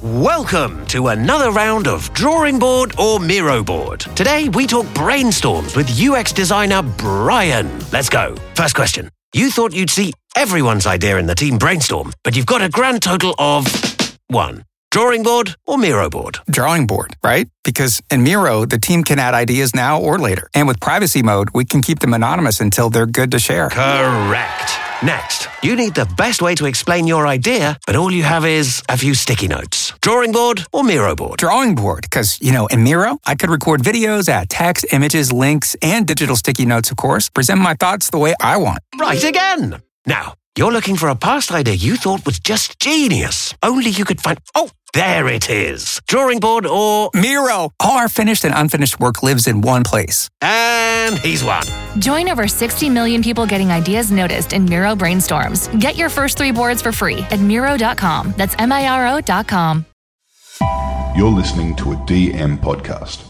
Welcome to another round of Drawing Board or Miro Board. Today we talk brainstorms with UX designer Brian. Let's go. First question. You thought you'd see everyone's idea in the team brainstorm, but you've got a grand total of 1. Drawing board or Miro board? Drawing board, right? Because in Miro, the team can add ideas now or later. And with privacy mode, we can keep them anonymous until they're good to share. Correct. Next, you need the best way to explain your idea, but all you have is a few sticky notes. Drawing board or Miro board? Drawing board, because, in Miro, I could record videos, add text, images, links, and digital sticky notes, of course, present my thoughts the way I want. Right again. Now, you're looking for a past idea you thought was just genius. Only you could find... Oh, there it is. Drawing board or... Miro. All our finished and unfinished work lives in one place. And he's won. Join over 60 million people getting ideas noticed in Miro brainstorms. Get your first 3 boards for free at Miro.com. That's Miro.com. You're listening to a DM podcast.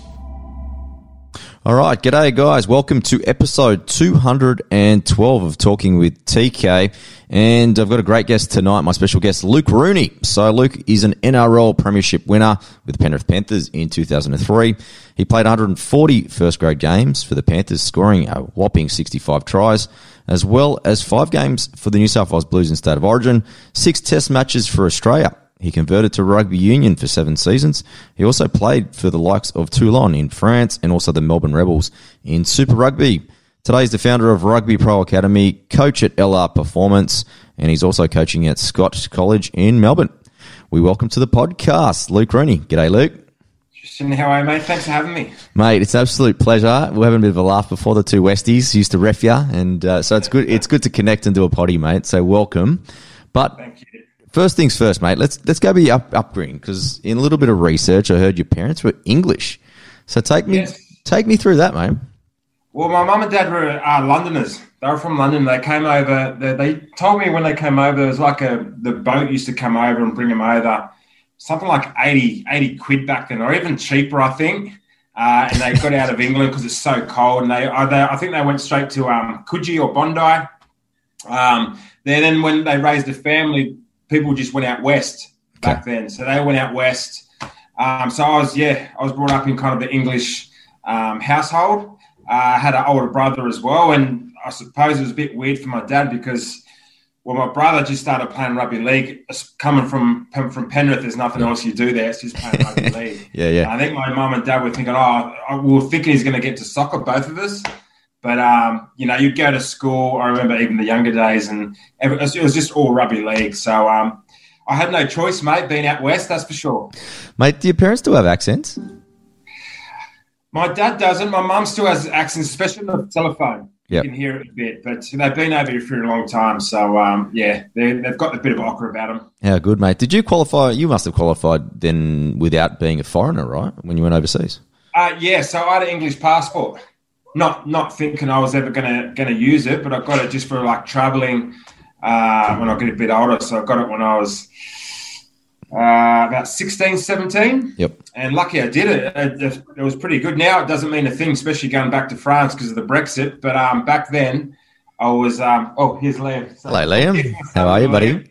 All right, g'day guys. Welcome to episode 212 of Talking with TK. And I've got a great guest tonight, my special guest, Luke Rooney. So Luke is an NRL Premiership winner with the Penrith Panthers in 2003. He played 140 first-grade games for the Panthers, scoring a whopping 65 tries, as well as 5 games for the New South Wales Blues in State of Origin, 6 test matches for Australia. He converted to rugby union for 7 seasons. He also played for the likes of Toulon in France and also the Melbourne Rebels in Super Rugby. Today he's the founder of Rugby Pro Academy, coach at LR Performance, and he's also coaching at Scott College in Melbourne. We welcome to the podcast, Luke Rooney. G'day, Luke. Justin, how are you, mate? Thanks for having me. Mate, it's an absolute pleasure. We're having a bit of a laugh before the 2 Westies used to ref you, and so it's good. It's good to connect and do a potty, mate, so welcome. But Thank you. First things first, mate. Let's go with your upbringing, because in a little bit of research, I heard your parents were English. So take me through that, mate. Well, my mum and dad were Londoners. They were from London. They came over. They told me when they came over, it was like the boat used to come over and bring them over. Something like 80 quid back then, or even cheaper, I think. And they got out of England because it's so cold. And I think they went straight to Coogee or Bondi. Then when they raised a family, people just went out west back then. So they went out west. So I was brought up in kind of the English household. I had an older brother as well. And I suppose it was a bit weird for my dad because, my brother just started playing rugby league. Coming from Penrith, there's nothing else you do there. It's just playing rugby league. Yeah. I think my mum and dad were thinking, we were thinking he's going to get to soccer, both of us. But, you'd go to school. I remember even the younger days, and it was just all rugby league. So I had no choice, mate, being out west, that's for sure. Mate, do your parents still have accents? My dad doesn't. My mum still has accents, especially on the telephone. Yep. You can hear it a bit. But they've been over here for a long time. So, they've got a bit of ochre about them. How good, mate. Did you qualify? You must have qualified then without being a foreigner, right, when you went overseas? So I had an English passport. Not thinking I was ever gonna use it, but I got it just for like traveling when I get a bit older. So I got it when I was about 16, 17. Yep. And lucky I did it. It was pretty good. Now it doesn't mean a thing, especially going back to France because of the Brexit. But back then I was. Here's Liam. So, hello, Liam. How are you, buddy?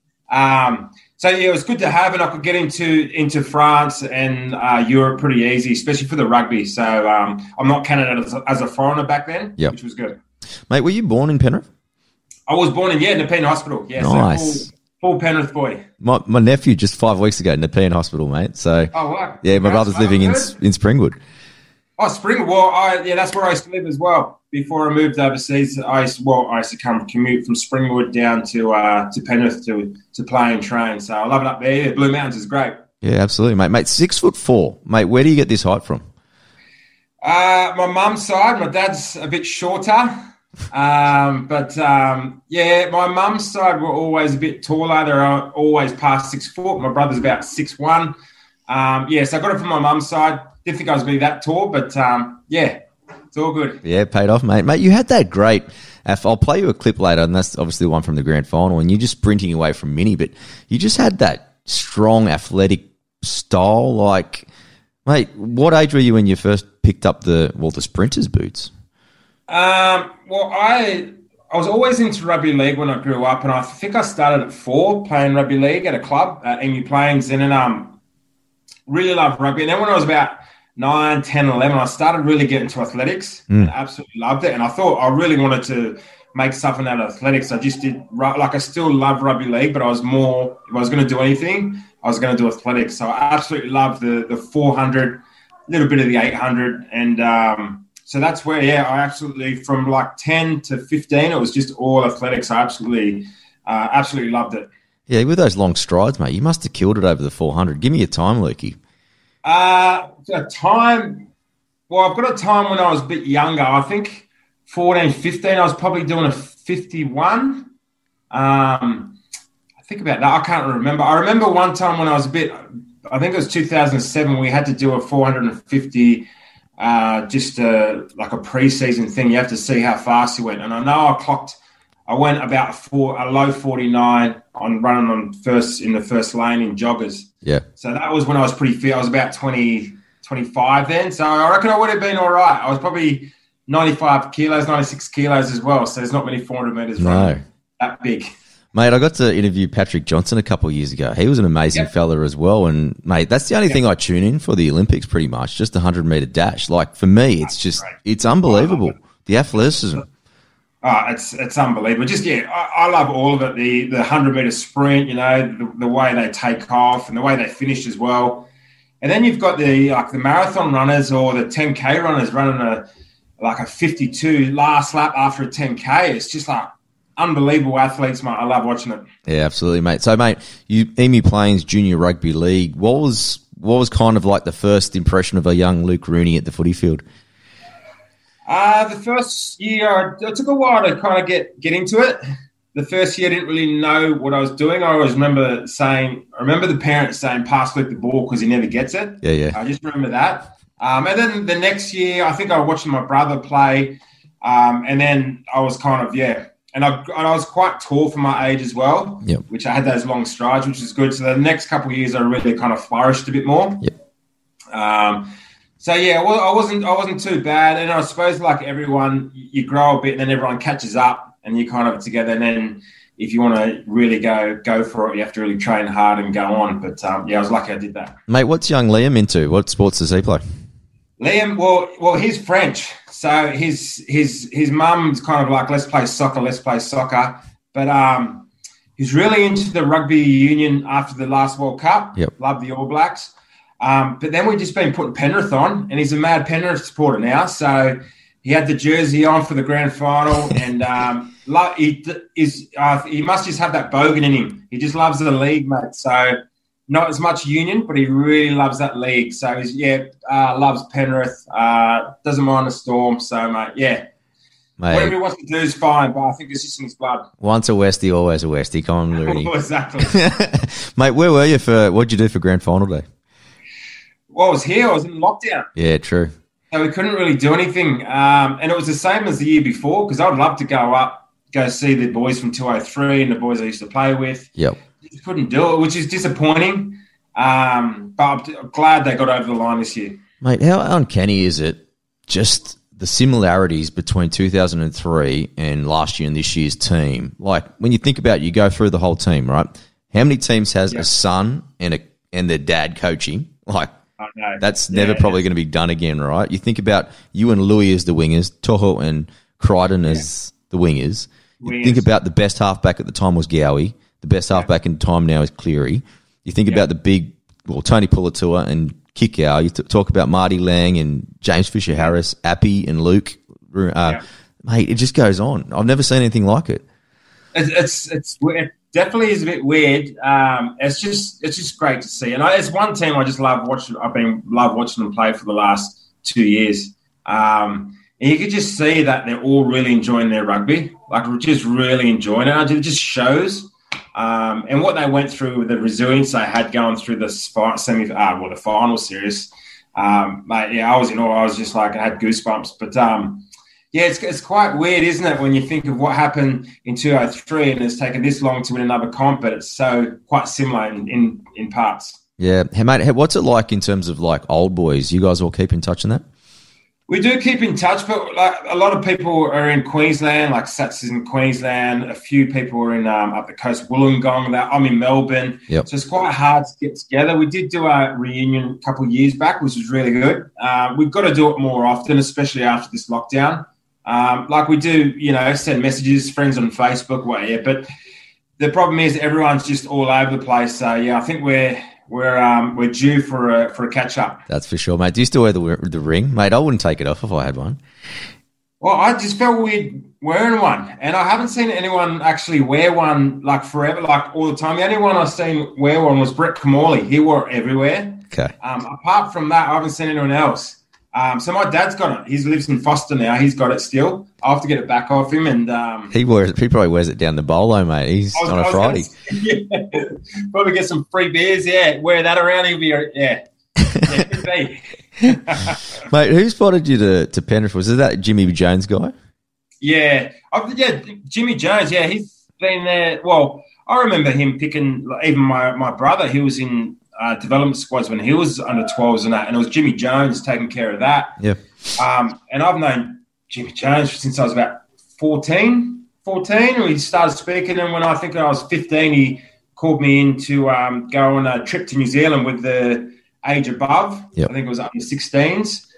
So it was good to have, and I could get into France and Europe pretty easy, especially for the rugby. So I'm not counted as a foreigner back then, which was good. Mate, were you born in Penrith? I was born in Nepean Hospital. Yeah, nice. So full Penrith boy. My nephew just 5 weeks ago, Nepean Hospital, mate. So wow. Yeah, my brother's living in Springwood. Oh, Springwood. Well, that's where I used to live as well. Before I moved overseas, I used to commute from Springwood down to Penrith to play and train. So I love it up there. Yeah, Blue Mountains is great. Yeah, absolutely, mate. Mate, 6'4", mate. Where do you get this height from? My mum's side. My dad's a bit shorter. My mum's side were always a bit taller. They're always past 6 foot. My brother's about 6'1". So I got it from my mum's side. Didn't think I was going to be that tall, but it's all good. Yeah, paid off, mate. Mate, you had that great. I'll play you a clip later, and that's obviously the one from the grand final, and you're just sprinting away from Minnie, but you just had that strong, athletic style. Like, mate, what age were you when you first picked up the sprinter's boots? I was always into rugby league when I grew up, and I think I started at 4 playing rugby league at a club at Emu Plains, and then really loved rugby. And then when I was about 9, 10, 11, I started really getting into athletics. And absolutely loved it. And I thought I really wanted to make something out of athletics. I just did, like, I still love rugby league, but I was more, if I was going to do anything, I was going to do athletics. So I absolutely loved the 400, a little bit of the 800. And so that's where, I absolutely, from like 10 to 15, it was just all athletics. I absolutely loved it. Yeah, with those long strides, mate, you must have killed it over the 400. Give me a time, Lukey. A time, well, I've got a time when I was a bit younger. I think 14, 15, I was probably doing a 51. I think about that. I can't remember. I remember one time when I was I think it was 2007, we had to do a 450, just like a preseason thing. You have to see how fast you went. And I know I went about a low 49 on running in the first lane in joggers. Yeah. So that was when I was pretty fit. I was about 20, 25 then. So I reckon I would have been all right. I was probably 95 kilos, 96 kilos as well. So there's not many 400 metres running that big. Mate, I got to interview Patrick Johnson a couple of years ago. He was an amazing fella as well. And, mate, that's the only thing I tune in for the Olympics pretty much, just the 100-metre dash. Like, for me, it's unbelievable, the athleticism. Oh, it's unbelievable. Just, I love all of it. The 100-metre sprint, the way they take off and the way they finish as well. And then you've got the marathon runners or the 10K runners running a 52 last lap after a 10K. It's just like unbelievable athletes, mate. I love watching it. Yeah, absolutely, mate. So, mate, Emu Plains Junior Rugby League. What was kind of like the first impression of a young Luke Rooney at the footy field? The first year, it took a while to kind of get into it. The first year, I didn't really know what I was doing. I always remember the parents saying, pass Luke the ball because he never gets it. Yeah. I just remember that. And then the next year, I think I was watching my brother play. And then I was kind of, and I was quite tall for my age as well, which I had those long strides, which is good. So the next couple of years, I really kind of flourished a bit more. So I wasn't too bad, and I suppose like everyone, you grow a bit, and then everyone catches up, and you're kind of together. And then if you want to really go for it, you have to really train hard and go on. But I was lucky I did that. Mate, what's young Liam into? What sports does he play? Liam, well, he's French, so his mum's kind of like let's play soccer. But he's really into the rugby union after the last World Cup. Love the All Blacks. But then we've just been putting Penrith on, and he's a mad Penrith supporter now. So he had the jersey on for the grand final, and he must just have that bogan in him. He just loves the league, mate. So not as much union, but he really loves that league. So he's loves Penrith. Doesn't mind the Storm. So mate, whatever he wants to do is fine, but I think it's just in his blood. Once a Westie, always a Westie. Come on, Looney. Exactly. Mate, where were you what'd you do for grand final day? Well, I was here. I was in lockdown. Yeah, true. So we couldn't really do anything. And it was the same as the year before because I'd love to go see the boys from 203 and the boys I used to play with. Yep. Just couldn't do it, which is disappointing. But I'm glad they got over the line this year. Mate, how uncanny is it just the similarities between 2003 and last year and this year's team? Like, when you think about it, you go through the whole team, right? How many teams has a son and their dad coaching? Like, that's never probably going to be done again, right? You think about you and Louis as the wingers, Toho and Crichton as the wingers. You think about the best halfback at the time was Gowie. The best halfback in time now is Cleary. You think about Tony Pulatua and Kikau. You talk about Marty Lang and James Fisher-Harris, Appy and Luke. Mate, it just goes on. I've never seen anything like it. It definitely is a bit weird. It's just great to see. And it's one team I just love watching. Love watching them play for the last 2 years. And you could just see that they're all really enjoying their rugby. Like, we're just really enjoying it. It just shows. And what they went through, the resilience they had going through the the final series. Mate, I was in awe. I was just like, I had goosebumps. But it's quite weird, isn't it, when you think of what happened in 2003 and it's taken this long to win another comp, but it's so quite similar in parts. Yeah. Hey, mate, what's it like in terms of like old boys? You guys all keep in touch on that? We do keep in touch, but like a lot of people are in Queensland, like Sats is in Queensland. A few people are in up the coast, Wollongong. I'm in Melbourne. Yep. So it's quite hard to get together. We did do a reunion a couple of years back, which was really good. We've got to do it more often, especially after this lockdown. Like we do, send messages, friends on Facebook, but the problem is everyone's just all over the place. So, I think we're due for a catch up. That's for sure, mate. Do you still wear the ring, mate? I wouldn't take it off if I had one. Well, I just felt weird wearing one, and I haven't seen anyone actually wear one like forever, like all the time. The only one I've seen wear one was Brett Camorley. He wore it everywhere. Okay. Apart from that, I haven't seen anyone else. So my dad's got it. He lives in Foster now. He's got it still. I'll have to get it back off him. And he probably wears it down the bolo, mate. He's on a Friday. Probably get some free beers. Yeah, wear that around. He'll be could be. Mate, who spotted you to Penrith? Was it that Jimmy Jones guy? Yeah, Jimmy Jones. Yeah, he's been there. Well, I remember him picking. Even my brother. He was in development squads when he was under 12s and that, and it was Jimmy Jones taking care of that. Yeah. And I've known Jimmy Jones since I was about 14. We started speaking, and when I think I was 15, he called me in to go on a trip to New Zealand with the age above. Yep. I think it was under 16s.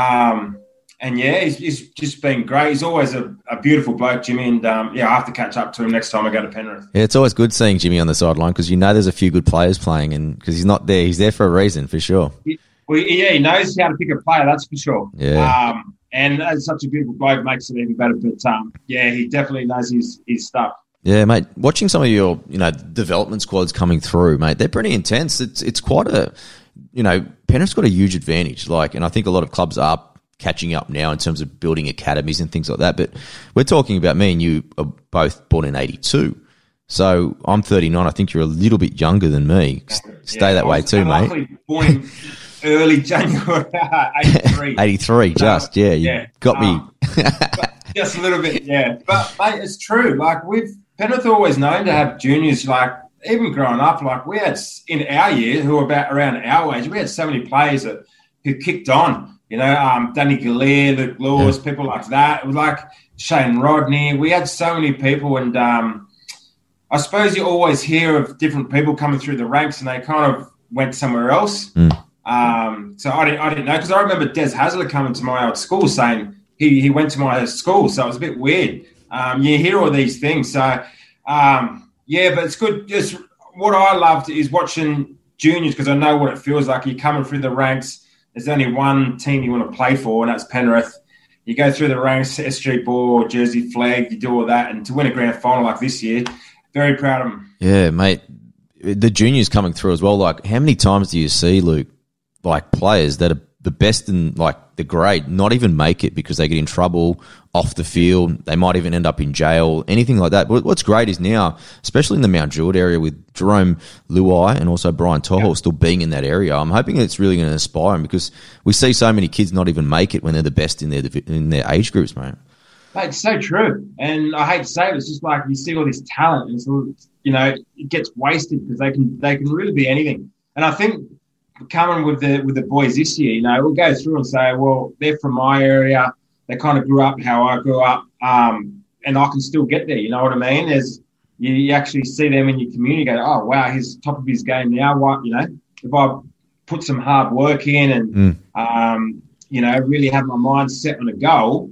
And he's just been great. He's always a beautiful bloke, Jimmy. And I have to catch up to him next time I go to Penrith. Yeah, it's always good seeing Jimmy on the sideline because there's a few good players playing, and because he's not there, he's there for a reason for sure. He knows how to pick a player, that's for sure. Yeah. And as such a beautiful bloke makes it even better. But he definitely knows his stuff. Yeah, mate. Watching some of your development squads coming through, mate, they're pretty intense. It's quite a Penrith's got a huge advantage. And I think a lot of clubs are catching up now in terms of building academies and things like that. But we're talking about me and you are both born in 82. So I'm 39. I think you're a little bit younger than me. Stay that way too, mate. Born in early January, 83. 83, got me. Just a little bit, yeah. But, mate, it's true. Penrith are always known to have juniors, even growing up, we had, in our year, who were about around our age, we had so many players who kicked on. Danny Gallier, Luke Lewis, people like that. It was Shane Rodney. We had so many people, and I suppose you always hear of different people coming through the ranks, and they kind of went somewhere else. So I didn't know, because I remember Des Hasler coming to my old school saying he went to my school, so it was a bit weird. You hear all these things, so but it's good. Just what I loved is watching juniors, because I know what it feels like. You're coming through the ranks. There's only one team you want to play for, and that's Penrith. You go through the ranks, SG Ball, Jersey Flag, you do all that, and to win a grand final like this year, very proud of them. Yeah, mate. The juniors coming through as well. How many times do you see, Luke, players that are the best in the grade not even make it because they get in trouble off the field? They might even end up in jail, anything like that. But what's great is now, especially in the Mount Druitt area with Jerome Luai and also Brian Tohol still being in that area, I'm hoping it's really going to inspire them, because we see so many kids not even make it when they're the best in their age groups, mate. Mate, it's so true. And I hate to say it, it's just you see all this talent, and it gets wasted because they can really be anything. And I think coming with the boys this year, we'll go through and say, well, they're from my area. They kind of grew up how I grew up, and I can still get there. You know what I mean? You actually see them in your community, go, oh, wow, he's top of his game now. What, if I put some hard work in and, really have my mind set on a goal,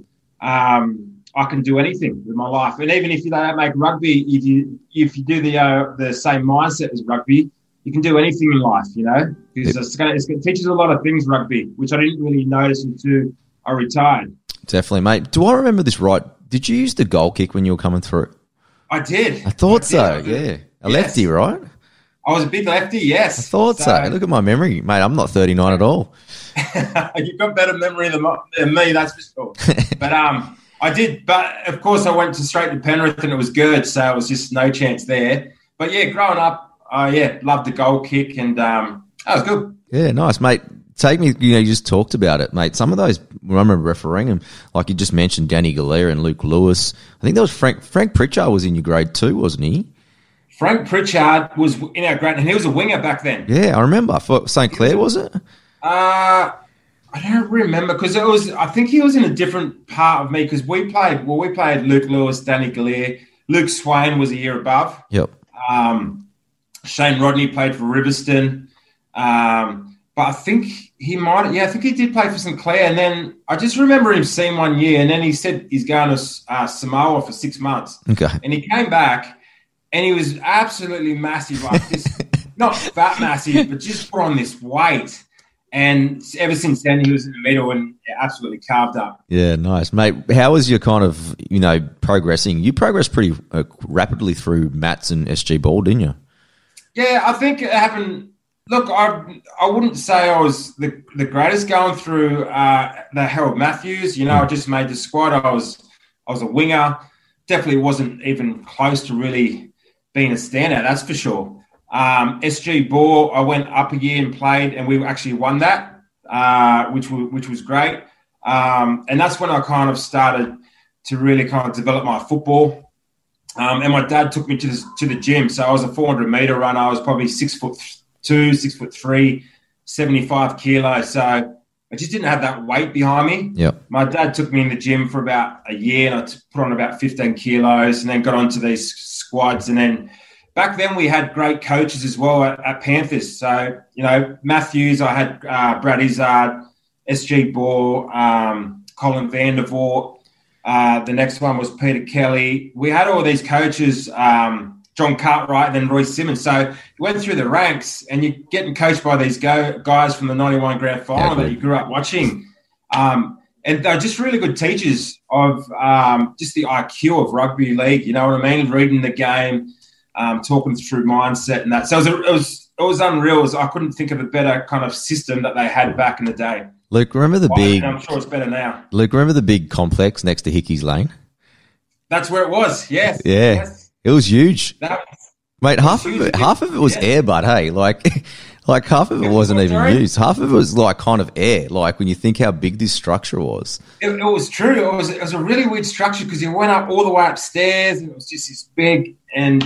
I can do anything with my life. And even if you don't make rugby, if you do the same mindset as rugby, you can do anything in life, because it teaches a lot of things, rugby, which I didn't really notice until I retired. Definitely, mate. Do I remember this right? Did you use the goal kick when you were coming through? I did. I thought so, yeah. A lefty, right? I was a big lefty, yes. I thought so. Look at my memory, mate. I'm not 39 at all. You've got better memory than me, that's for sure. But I did. But, of course, I went straight to Penrith, and it was good, so it was just no chance there. But, growing up, loved the goal kick, and that was good. Yeah, nice, mate. Take me, you just talked about it, mate. Some of those, I remember refereeing them, like you just mentioned, Danny Gallier and Luke Lewis. I think that was Frank Pritchard was in your grade too, wasn't he? Frank Pritchard was in our grade, and he was a winger back then. Yeah, I remember. For St. Clair, was it? I I don't remember because I think he was in a different part of me because we played Luke Lewis, Danny Gallier. Luke Swain was a year above. Yep. Shane Rodney played for Riverston. But I think he did play for St Clair. And then I just remember him seeing 1 year and then he said he's going to Samoa for 6 months. Okay. And he came back and he was absolutely massive, like this, not fat massive, but just put on this weight. And ever since then, he was in the middle and absolutely carved up. Yeah, nice. Mate, how was your kind of, progressing? You progressed pretty rapidly through Mats and SG Ball, didn't you? Yeah, I think it happened. Look, I wouldn't say I was the greatest going through the Harold Matthews. I just made the squad. I was a winger. Definitely wasn't even close to really being a standout, that's for sure. SG Ball, I went up a year and played, and we actually won that, which was great. And that's when I kind of started to really kind of develop my football. And my dad took me to the gym. So I was a 400-meter runner. I was probably 6'2", 6'3", 75 kilos. So I just didn't have that weight behind me. Yep. My dad took me in the gym for about a year, and I put on about 15 kilos, and then got onto these squads, and then. Back then, we had great coaches as well at Panthers. So, Matthews, I had Brad Izzard, SG Ball, Colin Vandervoort. The next one was Peter Kelly. We had all these coaches, John Cartwright and then Roy Simmons. So you went through the ranks and you're getting coached by these guys from the 91 grand final that you grew up watching. And they're just really good teachers of just the IQ of rugby league, you know what I mean? Reading the game. Talking through mindset and that. So it was unreal. I couldn't think of a better kind of system that they had back in the day. Luke, remember the big... I'm sure it's better now. Luke, remember the big complex next to Hickey's Lane? That's where it was, yes. Yeah. Yes. It was huge. Mate, half of it was air, but hey, like half of it wasn't even used. Half of it was like kind of air, like when you think how big this structure was. It was true. It was a really weird structure because you went up all the way upstairs and it was just this big. And,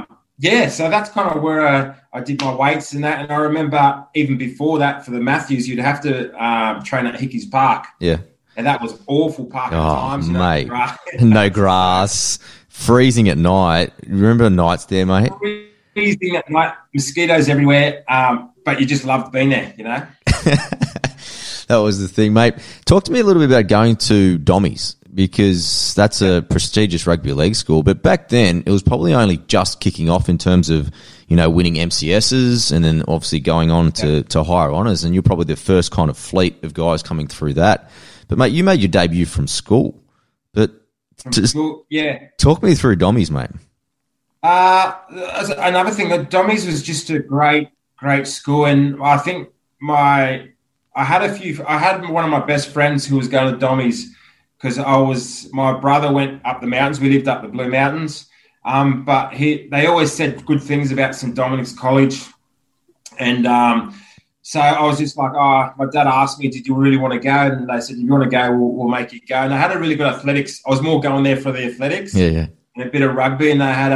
so that's kind of where I did my weights and that. And I remember even before that for the Matthews, you'd have to train at Hickey's Park. Yeah. And that was awful park at times. Mate. No grass. Freezing at night. Remember the nights there, mate? Freezing at night, mosquitoes everywhere, but you just loved being there, That was the thing, mate. Talk to me a little bit about going to Dommies because that's a prestigious rugby league school. But back then, it was probably only just kicking off in terms of, winning MCSs and then obviously going on to higher honours. And you're probably the first kind of fleet of guys coming through that. But, mate, you made your debut from school. But talk me through Dommies, mate. Another thing, Dommies was just a great school, and I think I had one of my best friends who was going to Dommies because my brother went up the mountains. We lived up the Blue Mountains, but they always said good things about St Dominic's College, and so I was just like, my dad asked me, did you really want to go? And they said, if you want to go, we'll make you go. And I had a really good athletics. I was more going there for the athletics. Yeah. And a bit of rugby. And they had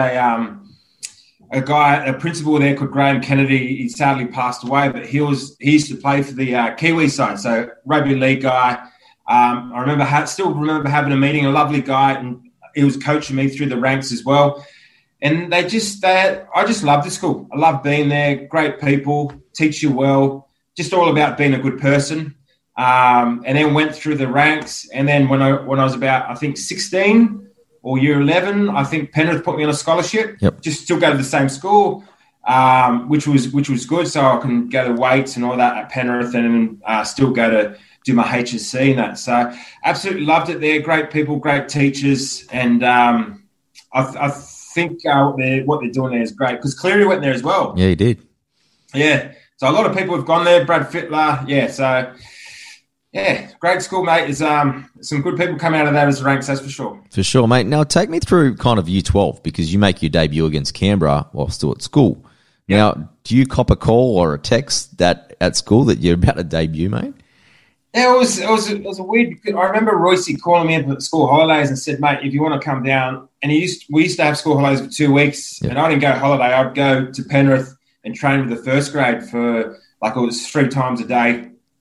a principal there called Graham Kennedy. He sadly passed away, but he used to play for the Kiwi side. So rugby league guy. I still remember having a meeting, a lovely guy, and he was coaching me through the ranks as well. And I just loved the school. I loved being there. Great people, teach you well, just all about being a good person. And then went through the ranks. And then when I was about, I think 16 or year 11, I think Penrith put me on a scholarship. Yep. Just still go to the same school, which was good. So I can go to weights and all that at Penrith and still go to do my HSC and that. So absolutely loved it there. Great people, great teachers. And I think what they're doing there is great because Cleary went there as well. Yeah, he did. Yeah. So a lot of people have gone there. Brad Fittler. Yeah. So, yeah, great school, mate. There's some good people come out of that as ranks, that's for sure. For sure, mate. Now, take me through kind of year 12 because you make your debut against Canberra while still at school. Yeah. Now, do you cop a call or a text that at school that you're about to debut, mate? Yeah, it was a weird. I remember Royce calling me up at school holidays and said, "Mate, if you want to come down," and we used to have school holidays for 2 weeks, and I didn't go holiday. I'd go to Penrith and train with the first grade for it was 3 times a day,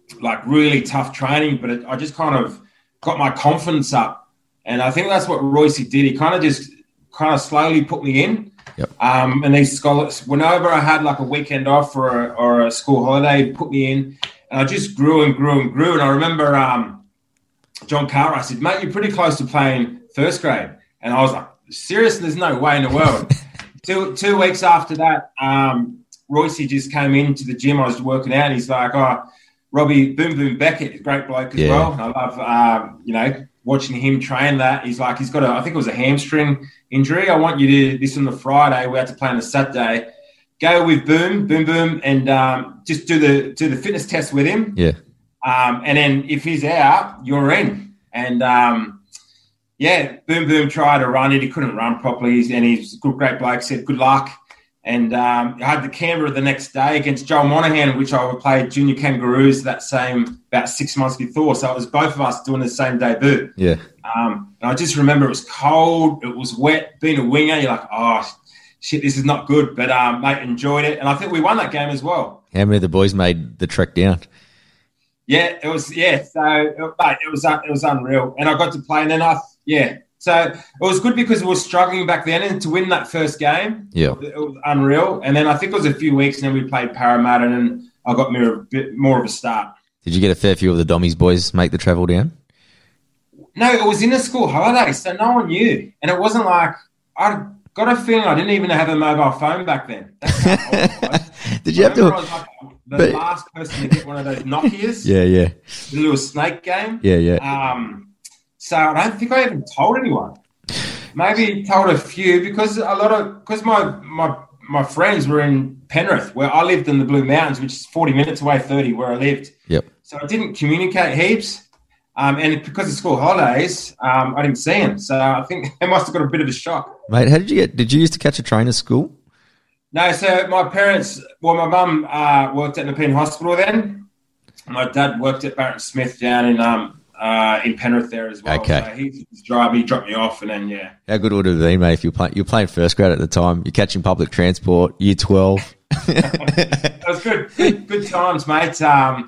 like really tough training, but I just kind of got my confidence up. And I think that's what Royce did. He kind of slowly put me in. Yep. And these scholars, whenever I had like a weekend off or a school holiday, he'd put me in. And I just grew and grew and grew. And I remember John Cartwright said, mate, you're pretty close to playing first grade. And I was like, seriously, there's no way in the world. 2 weeks after that, Royce just came into the gym. I was working out. And he's like, oh, Robbie Boom Boom Beckett, great bloke as well. And I love, watching him train that. He's like, he's got I think it was a hamstring injury. I want you to, this on the Friday, we had to play on a Saturday, go with Boom Boom, and just do the fitness test with him. Yeah. And then if he's out, you're in. And, Boom Boom tried to run it. He couldn't run properly. And he's a great bloke, said good luck. And I had the Canberra the next day against Joel Monaghan, which I played junior Kangaroos about 6 months before. So it was both of us doing the same debut. Yeah. And I just remember it was cold. It was wet. Being a winger, you're like, oh, shit, this is not good. But, mate, enjoyed it. And I think we won that game as well. How many of the boys made the trek down? Yeah, it was, yeah. So, mate, it was unreal. And I got to play. And then So it was good because we were struggling back then, and to win that first game, it was unreal. And then I think it was a few weeks, and then we played Parramatta, and I got me a bit more of a start. Did you get a fair few of the Dommies boys make the travel down? No, it was in a school holiday, so no one knew. And it wasn't like – I got a feeling I didn't even have a mobile phone back then. That's how old I was. Did you have to – I was like the last person to get one of those Nokias. Yeah. The little snake game. Yeah. So I don't think I even told anyone. Maybe told a few because my friends were in Penrith, where I lived in the Blue Mountains, which is 40 minutes away, 30 where I lived. Yep. So I didn't communicate heaps. And because of school holidays, I didn't see him. So I think they must have got a bit of a shock. Mate, did you used to catch a train at school? No, so my parents, my mum worked at Nepean Hospital then. My dad worked at Barrett Smith down in Penrith there as well. Okay. So he dropped me off, and then, yeah. How good would it have been, mate, if you're playing first grade at the time, you're catching public transport, year 12? It was good times, mate.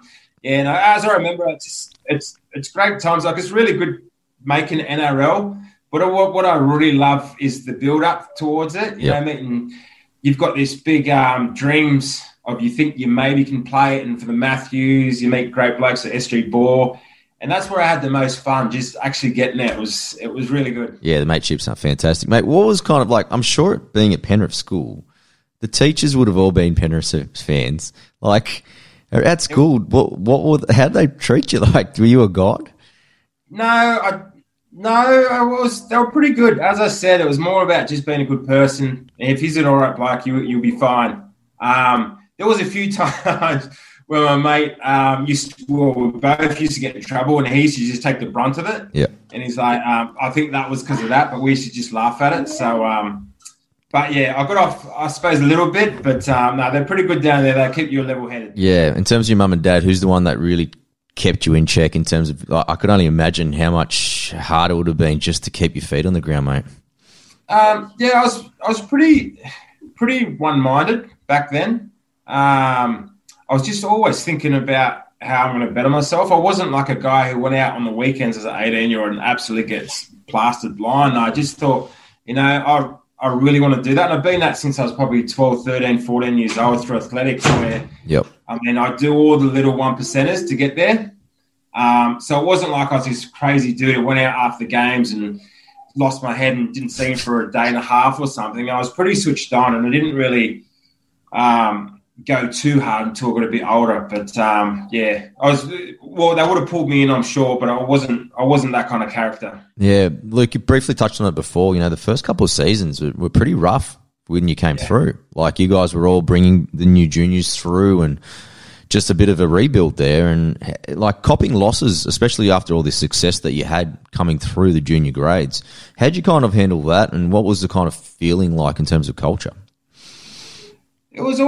As I remember, it's great times. Like, it's really good making NRL, but what I really love is the build-up towards it. You know what I mean? And you've got this big dreams of you think you maybe can play it, and for the Matthews, you meet great blokes at SG Ball. And that's where I had the most fun, just actually getting there. It was really good. Yeah, the mateships are fantastic. Mate, what was kind of like, I'm sure being at Penrith School, the teachers would have all been Penrith fans. Like, at school, how did they treat you? Like, were you a god? No, I was. They were pretty good. As I said, it was more about just being a good person. And if he's an all right bloke, you'll be fine. There was a few times where my mate we both used to get in trouble, and he used to just take the brunt of it. Yeah. And he's like, I think that was because of that, but we used to just laugh at it. So, but yeah, I got off, I suppose, a little bit, but no, they're pretty good down there. They keep you level-headed. Yeah. In terms of your mum and dad, who's the one that really kept you in check in terms of, I could only imagine how much harder it would have been just to keep your feet on the ground, mate. I was pretty one-minded back then. I was just always thinking about how I'm going to better myself. I wasn't like a guy who went out on the weekends as an 18-year-old and absolutely gets plastered blind. I just thought, I really want to do that. And I've been that since I was probably 12, 13, 14 years old through athletics where, I do all the little 1%ers to get there. So it wasn't like I was this crazy dude who went out after the games and lost my head and didn't see him for a day and a half or something. I was pretty switched on, and I didn't really go too hard until I got a bit older. But they would have pulled me in, I'm sure, but I wasn't that kind of character. Yeah, Luke, you briefly touched on it before. The first couple of seasons were pretty rough when you came through. Like, you guys were all bringing the new juniors through, and just a bit of a rebuild there, and like copping losses, especially after all this success that you had coming through the junior grades. How'd you kind of handle that, and what was the kind of feeling like in terms of culture? It was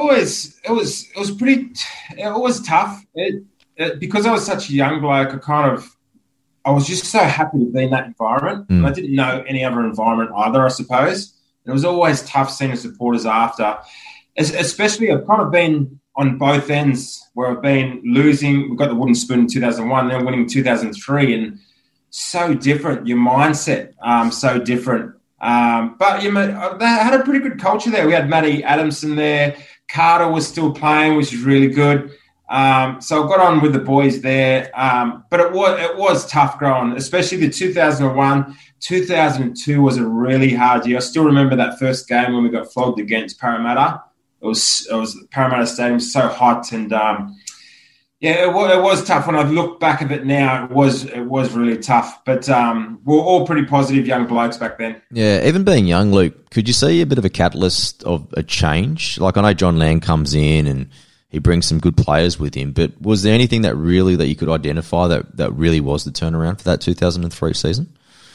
tough. Because I was such a young bloke, I was just so happy to be in that environment. And I didn't know any other environment either, I suppose. It was always tough seeing the supporters after. Especially, I've kind of been on both ends where I've been losing. We got the wooden spoon in 2001, then winning in 2003, and so different. Your mindset, so different. But they had a pretty good culture there. We had Matty Adamson there. Carter was still playing, which is really good. So I got on with the boys there. But it was tough growing, especially the 2001. 2002 was a really hard year. I still remember that first game when we got flogged against Parramatta. It was Parramatta Stadium, so hot, and it was tough. When I look back at it now, it was really tough. But we were all pretty positive young blokes back then. Yeah, even being young, Luke, could you see a bit of a catalyst of a change? Like, I know John Lang comes in and he brings some good players with him, but was there anything that you could identify that really was the turnaround for that 2003 season?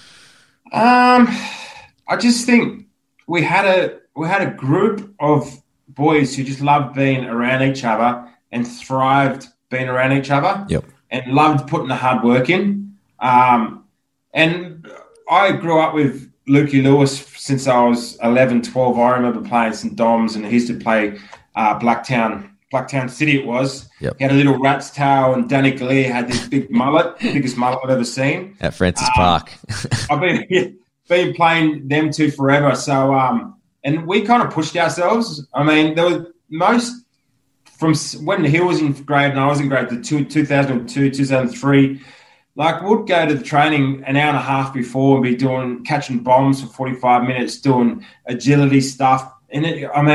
I just think we had a group of boys who just loved being around each other and thrived being around each other. Yep. And loved putting the hard work in. And I grew up with Lukey Lewis since I was 11, 12. I remember playing St. Dom's, and he used to play Blacktown City it was. Yep. He had a little rat's tail, and Danny Galea had this big mullet, biggest mullet I've ever seen. At Francis Park. I've been playing them two forever. So, and we kind of pushed ourselves. I mean, there was most from when he was in grade and I was in grade, the 2002, 2003, like we'd go to the training an hour and a half before and be catching bombs for 45 minutes, doing agility stuff. And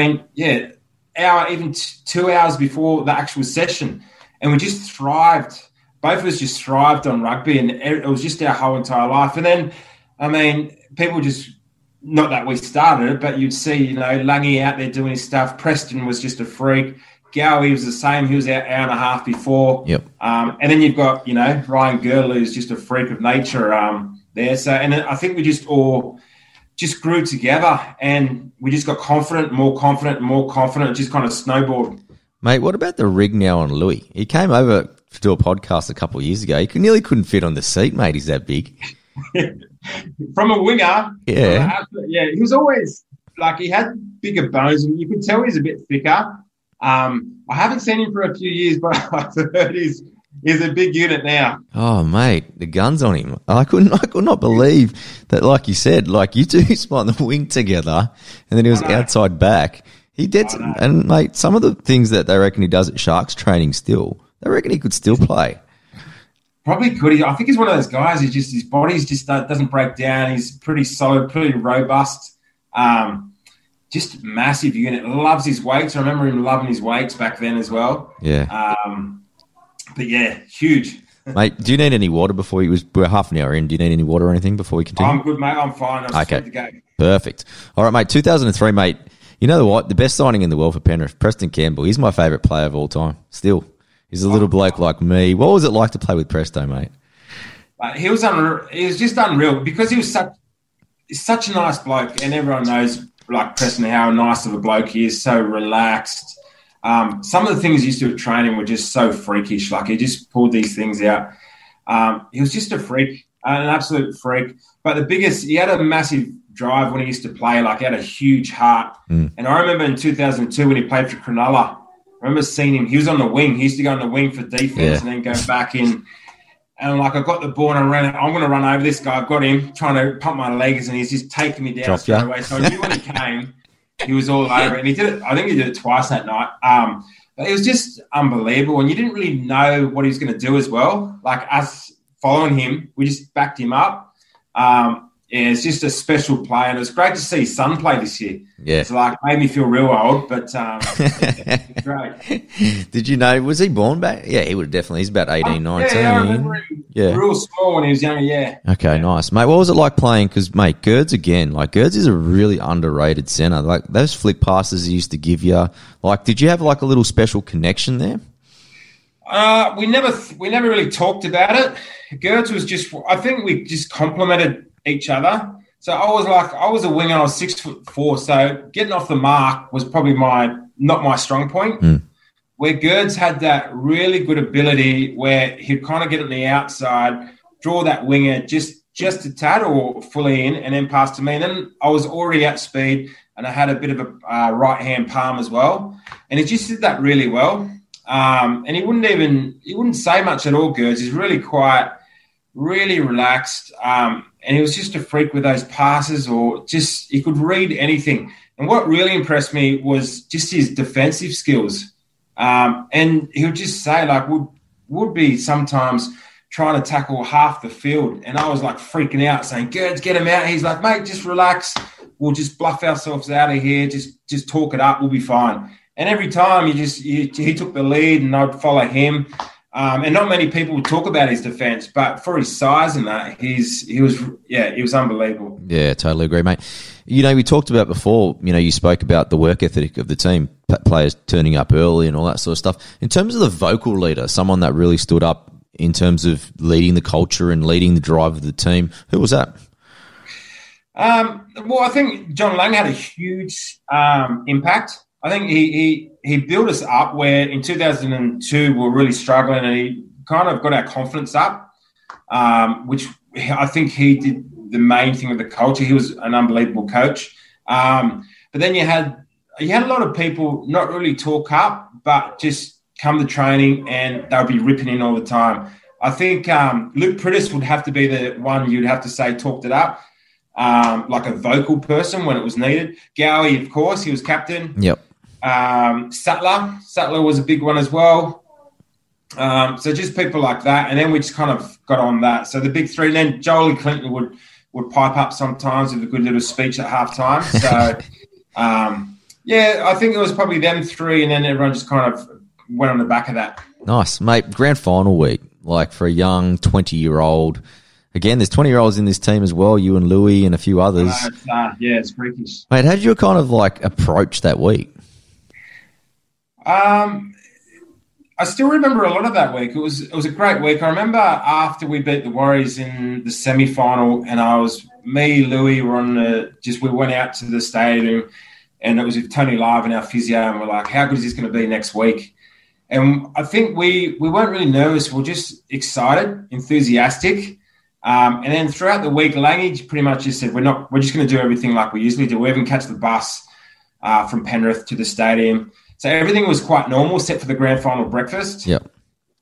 even 2 hours before the actual session. And we just thrived. Both of us just thrived on rugby, and it was just our whole entire life. And then, I mean, people just, not that we started it, but you'd see, Langy out there doing his stuff. Preston was just a freak. Gowie was the same. He was out hour and a half before. Yep. And then you've got, Ryan Girdler, who's just a freak of nature there. So, and I think we just all just grew together, and we just got more confident, just kind of snowballed. Mate, what about the rig now on Louis? He came over to do a podcast a couple of years ago. He nearly couldn't fit on the seat, mate. He's that big. From a winger. Yeah. He was always, he had bigger bones, and you could tell he's a bit thicker. I haven't seen him for a few years, but I've heard he's a big unit now. Oh, mate, the gun's on him. I could not believe that, like you said, you two spot on the wing together, and then he was outside back. He did, and mate, some of the things that they reckon he does at Sharks training still, they reckon he could still play. Probably could. I think he's one of those guys. His body's just doesn't break down. He's pretty solid, pretty robust. Just massive unit. Loves his weights. I remember him loving his weights back then as well. Yeah. But yeah, huge. Mate, do you need any water before we're half an hour in? Do you need any water or anything before we continue? I'm good, mate. I'm fine. I'm okay. Good to go. Perfect. All right, mate. 2003, mate. You know what? The best signing in the world for Penrith, Preston Campbell. He's my favourite player of all time. Still. He's a little bloke like me. What was it like to play with Presto, mate? He was just unreal because he was such a nice bloke, and everyone knows Preston how nice of a bloke he is. So relaxed. Some of the things he used to do at training were just so freakish. He just pulled these things out. He was just a freak, an absolute freak. But he had a massive drive when he used to play. He had a huge heart. And I remember in 2002 when he played for Cronulla, I remember seeing him. He was on the wing. He used to go on the wing for defense and then go back in. And I got the ball and I ran. I'm going to run over this guy. I got him trying to pump my legs, and he's just taking me down straight away. So I knew when he came, he was all over it. And he did it. I think he did it twice that night. But it was just unbelievable. And you didn't really know what he was going to do as well. Us following him, we just backed him up. It's just a special play, and it was great to see his son play this year. Yeah. It's made me feel real old, but it's great. Did you know, was he born back? Yeah, he would have definitely. He's about 18, 19. Yeah, I remember him real small when he was younger, yeah. Okay, nice. Mate, what was it like playing? Because, mate, Gerds again, Gerds is a really underrated centre. Those flick passes he used to give you, did you have a little special connection there? We never really talked about it. Gerds was just, I think we just complimented each other. So I was a winger. I was 6'4", so getting off the mark was probably not my strong point. Where Gerds had that really good ability where he'd kind of get on the outside, draw that winger, just just a tad or fully in, and then passed to me. And then I was already at speed, and I had a bit of a right-hand palm as well. And he just did that really well. And he wouldn't say much at all, Gerds. He's really quiet, really relaxed. And he was just a freak with those passes, or just he could read anything. And what really impressed me was just his defensive skills. And he would just say, like, would be sometimes trying to tackle half the field. And I was like freaking out saying, Gerds, get him out. He's like, mate, just relax. We'll just bluff ourselves out of here. Just talk it up. We'll be fine. And every time he took the lead and I'd follow him. And not many people would talk about his defense, but for his size and that, he was unbelievable. Yeah, totally agree, mate. You know, we talked about before, you know, you spoke about the work ethic of the team, players turning up early and all that sort of stuff. In terms of the vocal leader, someone that really stood up in terms of leading the culture and leading the drive of the team, who was that? Well, I think John Lang had a huge impact. I think he built us up where in 2002 we were really struggling, and he kind of got our confidence up, which I think he did the main thing with the culture. He was an unbelievable coach. But then you had a lot of people not really talk up, but just come to training and they'll be ripping in all the time. I think Luke Priddis would have to be the one you'd have to say talked it up, like a vocal person when it was needed. Gowie, of course, he was captain. Yep. Sattler was a big one as well. So just people like that, and then we just kind of got on that. So the big three, and then Jolie Clinton would pipe up sometimes with a good little speech at halftime. So I think it was probably them three, and then everyone just kind of went on the back of that. Nice, mate. Grand final week, like for a young 20-year-old. Again, there's 20-year-olds in this team as well, you and Louis and a few others. It's freakish. Mate, how did you kind of like approach that week? I still remember a lot of that week. It was a great week. I remember after we beat the Warriors in the semi-final, and Louis we went out to the stadium, and it was with Tony Live and our physio, and we're like, how good is this going to be next week? And I think we weren't really nervous. We were just excited, enthusiastic. And then throughout the week, Langy pretty much just said, we're just going to do everything like we usually do. We even catch the bus from Penrith to the stadium. So everything was quite normal, except for the grand final breakfast. Yep.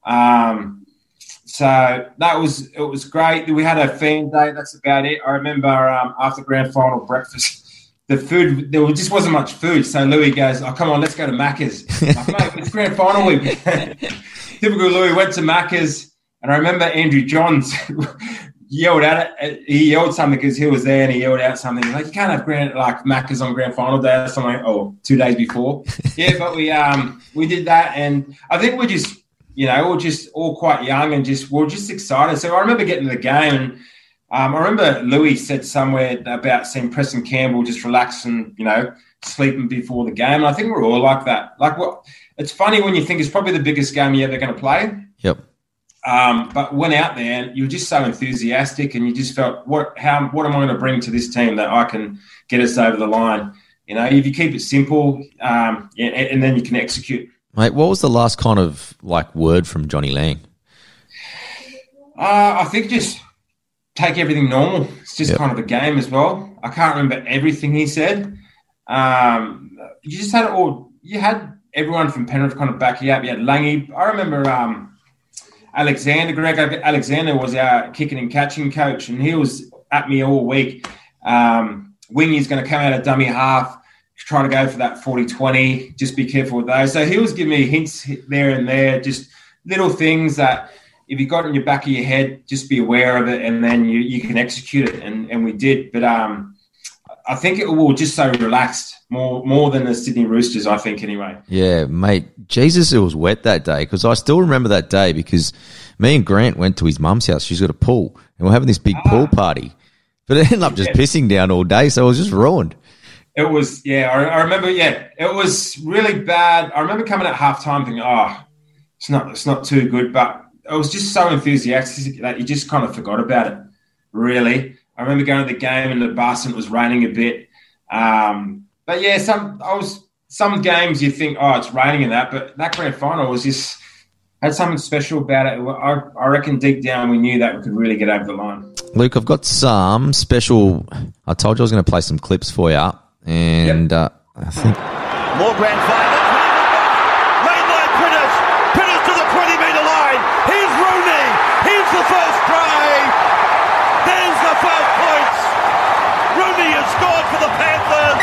So it was great. We had a fan day. That's about it. I remember after grand final breakfast, the food, there just wasn't much food. So Louis goes, oh, come on, let's go to Macca's. I'm like, mate, it's grand final week. Typical Louis went to Macca's. And I remember Andrew Johns yelled at it. He yelled something because he was there, and he yelled out something. He's like, you can't have Macca's on grand final day or something. 2 days before. Yeah, but we did that. And I think we're just all quite young and we're just excited. So I remember getting to the game, and I remember Louis said somewhere about seeing Preston Campbell just relax and, sleeping before the game. And I think we're all like that. It's funny when you think it's probably the biggest game you're ever going to play. Yep. But went out there and you were just so enthusiastic, and you just felt, what am I going to bring to this team that I can get us over the line? If you keep it simple, and then you can execute. Mate, what was the last kind of word from Johnny Lang? I think just take everything normal. It's just kind of a game as well. I can't remember everything he said. You just had it all. You had everyone from Penrith kind of back you up. You had Langy. I remember Greg Alexander was our kicking and catching coach, and he was at me all week. Wingy's going to come out of dummy half, try to go for that 40-20. Just be careful with those. So he was giving me hints there and there, just little things that if you got in your back of your head, just be aware of it, and then you can execute it. And we did. But I think it will just so relaxed, more than the Sydney Roosters, I think, anyway. Yeah, mate. Jesus, it was wet that day, because I still remember that day because me and Grant went to his mum's house. She's got a pool, and we're having this big pool party. But it ended up just pissing down all day, so it was just ruined. It was, I remember, it was really bad. I remember coming at halftime thinking, it's not too good, but I was just so enthusiastic that you just kind of forgot about it, really. I remember going to the game in the bus and it was raining a bit. But yeah, some games you think, it's raining and that, but that grand final was just had something special about it. I reckon deep down we knew that we could really get over the line. Luke, I've got some special. I told you I was going to play some clips for you, and I think more grand finals. Made by Priddis. Priddis to the 20-metre line. Here's Rooney. Here's the first try. There's the first points. Rooney has scored for the Panthers.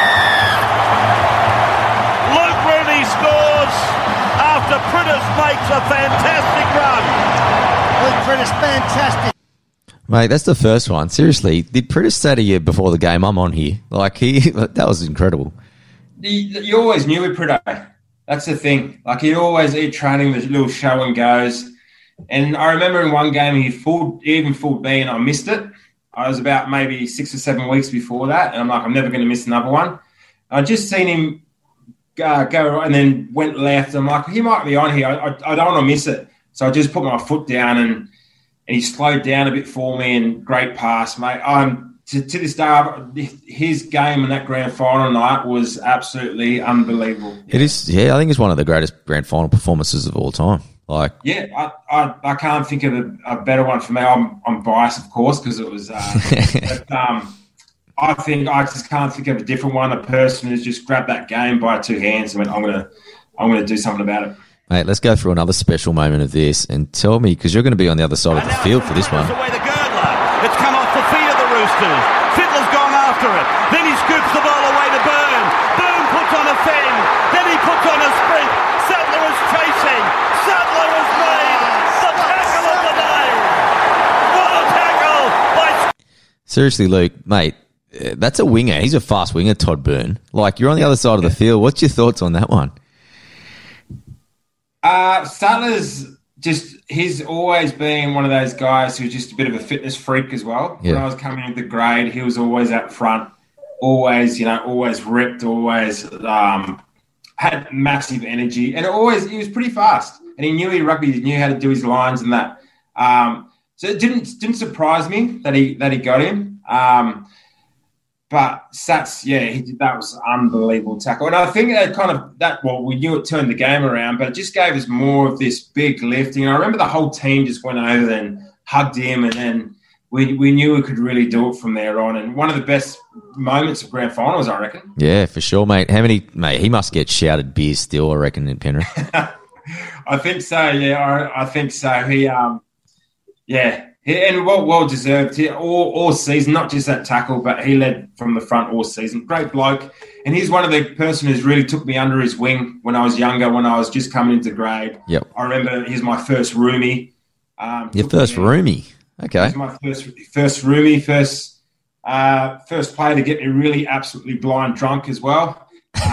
Luke Rooney scores after Priddis makes a fantastic run. Luke Priddis, fantastic. Mate, that's the first one. Seriously, did Priddis say to you before the game, I'm on here? That was incredible. You always knew with Priddis. That's the thing. Like, he'd always eat training, the little show and goes. And I remember in one game, he even fooled me and I missed it. I was about maybe 6 or 7 weeks before that. And I'm like, I'm never going to miss another one. I just seen him go and then went left. I'm like, he might be on here. I don't want to miss it. So I just put my foot down and he slowed down a bit for me, and great pass, mate. To this day, his game in that grand final night was absolutely unbelievable. It is, I think it's one of the greatest grand final performances of all time. I can't think of a better one for me. I'm biased, of course, because it was. But, I just can't think of a different one. A person who's just grabbed that game by two hands and went, I'm gonna do something about it. Mate, let's go through another special moment of this and tell me, because you're going to be on the other side of the field for this one. Away the girdler. It's come off the feet of the Roosters. Fittler's gone after it. Then he scoops the ball away to Byrne. Byrne puts on a fend. Then he puts on a sprint. Sattler is chasing. Sattler has made the tackle of the day. What a tackle by... Seriously, Luke, mate, that's a winger. He's a fast winger, Todd Byrne. Like, you're on the other side of the field. What's your thoughts on that one? Sattler's he's always been one of those guys who's just a bit of a fitness freak as well. Yeah. When I was coming into the grade, he was always out front, always ripped, always had massive energy, and he was pretty fast. And he knew rugby, he knew how to do his lines and that. So it didn't surprise me that he got him. But Sats, he did. That was an unbelievable tackle. And I think we knew it turned the game around, but it just gave us more of this big lifting. And I remember the whole team just went over and hugged him, and then we knew we could really do it from there on. And one of the best moments of grand finals, I reckon. Yeah, for sure, mate. He must get shouted beers still, I reckon, in Penrith. I think so, yeah. I think so. He, and well deserved here all season, not just that tackle, but he led from the front all season. Great bloke. And he's one of the person who's really took me under his wing when I was younger, when I was just coming into grade. Yep. I remember he's my first roomie. Your first roomie? Okay. He's my first roomie, first player to get me really absolutely blind drunk as well.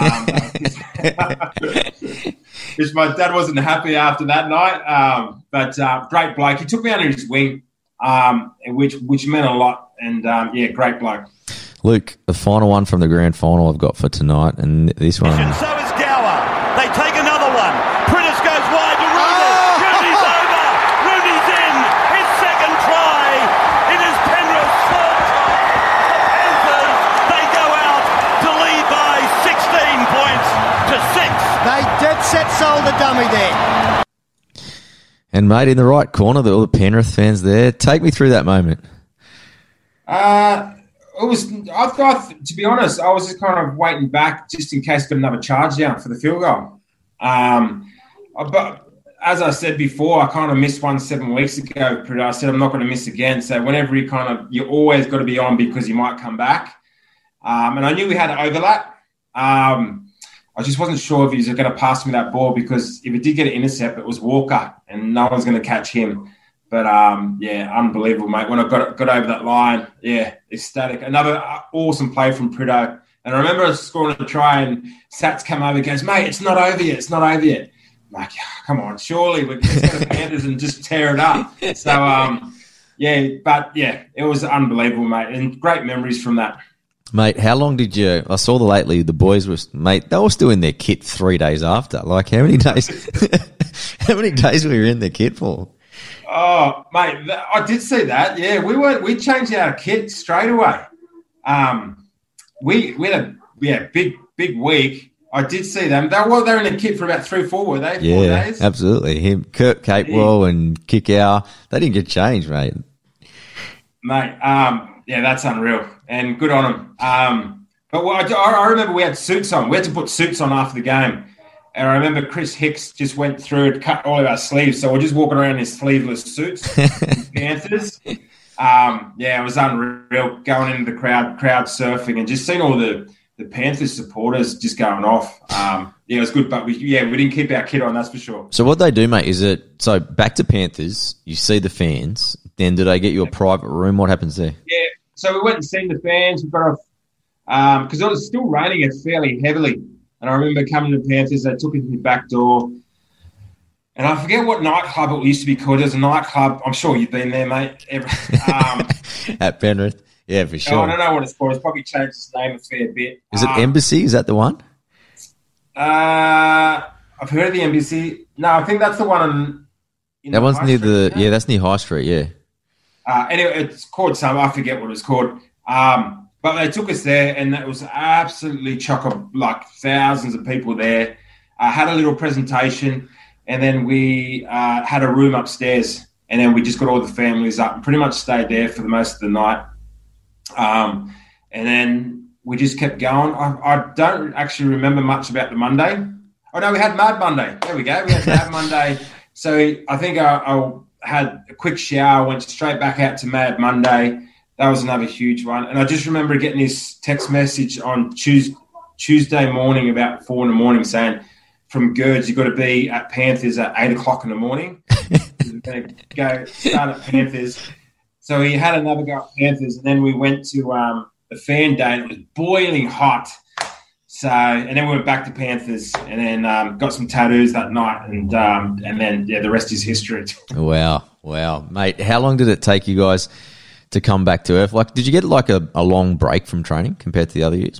Which my dad wasn't happy after that night. But great bloke. He took me under his wing. Which meant a lot, and great bloke. Luke, the final one from the grand final I've got for tonight, and this one. So is Gower. They take another one. Priddis goes wide to Rooney. Rooney's over. Rooney's in. His second try. It is Penrith's third try. The Panthers, they go out to lead by 16 points to 6. They dead set sold the dummy there. And, mate, in the right corner, all the Penrith fans there. Take me through that moment. It was. I thought, to be honest, I was just kind of waiting back just in case I got another charge down for the field goal. But as I said before, I kind of missed one 7 weeks ago. I said I'm not going to miss again. So whenever you always got to be on because you might come back. And I knew we had an overlap. I just wasn't sure if he was going to pass me that ball, because if he did get an intercept, it was Walker and no one's going to catch him. But, unbelievable, mate. When I got over that line, ecstatic. Another awesome play from Prideaux. And I remember scoring a try and Sats come over and goes, mate, it's not over yet. It's not over yet. I'm like, come on, surely we're just going to Panthers and just tear it up. So, it was unbelievable, mate. And great memories from that. Mate, how long did you... I saw lately the boys were... Mate, they were still in their kit 3 days after. Like, how many days... how many days were you in their kit for? Oh, mate, I did see that. Yeah, we changed our kit straight away. We had a big week. I did see them. They were in the kit for about 3 or 4, were they? 4 days? Absolutely. Him, Kurt Capewell and Kickow, they didn't get changed, mate. Mate, yeah, that's unreal and good on him. But I remember we had suits on. We had to put suits on after the game. And I remember Chris Hicks just went through and cut all of our sleeves. So we're just walking around in sleeveless suits, Panthers. Yeah, it was unreal going into the crowd surfing and just seeing all the Panthers supporters just going off. Yeah, it was good, but we didn't keep our kit on, that's for sure. So what they do, mate, is so back to Panthers, you see the fans, then do they get you a private room? What happens there? Yeah, so we went and seen the fans. We got off, because it was still raining it fairly heavily. And I remember coming to the Panthers, they took us to the back door. And I forget what nightclub it used to be called. There's a nightclub. I'm sure you've been there, mate. At Penrith? Yeah, for sure. I don't know what it's called. It's probably changed its name a fair bit. Is it Embassy? Is that the one? I've heard of the Embassy. No, I think that's the one that one's near Street, yeah, that's near High Street, yeah. Anyway, it's called I forget what it's called. But they took us there, and it was absolutely chock-a-block, like thousands of people there. Had a little presentation, and then we had a room upstairs, and then we just got all the families up and pretty much stayed there for the most of the night. And then we just kept going. I don't actually remember much about the Monday. Oh, no, we had Mad Monday. There we go. We had Mad Monday. So I think I had a quick shower, went straight back out to Mad Monday. That was another huge one. And I just remember getting this text message on Tuesday morning about 4 a.m. saying, from Gerds, you've got to be at Panthers at 8 o'clock in the morning. We're going to go start at Panthers. So we had another go at Panthers, and then we went to the fan day, and it was boiling hot. So, and then we went back to Panthers, and then got some tattoos that night, and then the rest is history. Wow, mate! How long did it take you guys to come back to earth? Like, did you get like a long break from training compared to the other years?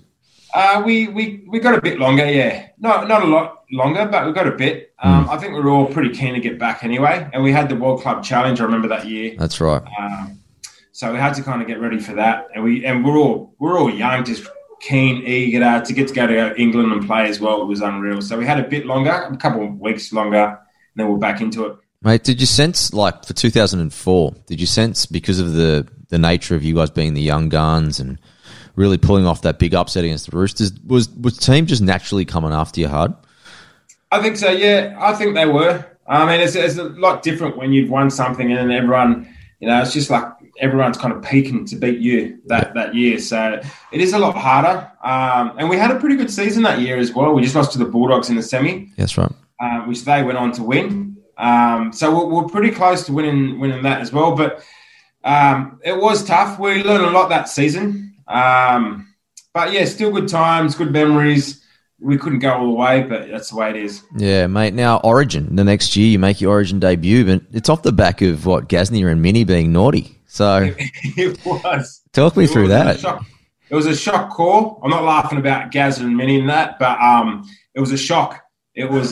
We got a bit longer, yeah. Not a lot longer, but we got a bit. I think we were all pretty keen to get back anyway, and we had the World Club Challenge. I remember that year. That's right. So we had to kind of get ready for that, and we're all young, just keen, eager to get to go to England and play as well. It was unreal. So we had a bit longer, a couple of weeks longer, and then we're back into it. Mate, did you sense, like, for 2004, because of the nature of you guys being the young guns and really pulling off that big upset against the Roosters, was team just naturally coming after you hard? I think so, yeah. I think they were. I mean, it's a lot different when you've won something and then everyone, it's just like everyone's kind of peaking to beat you that year. So it is a lot harder. And we had a pretty good season that year as well. We just lost to the Bulldogs in the semi. That's right. Which they went on to win. So we're pretty close to winning that as well. But it was tough. We learned a lot that season. But, yeah, still good times, good memories. We couldn't go all the way, but that's the way it is. Yeah, mate. Now, Origin, the next year you make your Origin debut, but it's off the back of, Gasnier and Minnie being naughty. So it was. Talk me through that. It was a shock call. I'm not laughing about Gaz and Minnie and that, but it was a shock. It was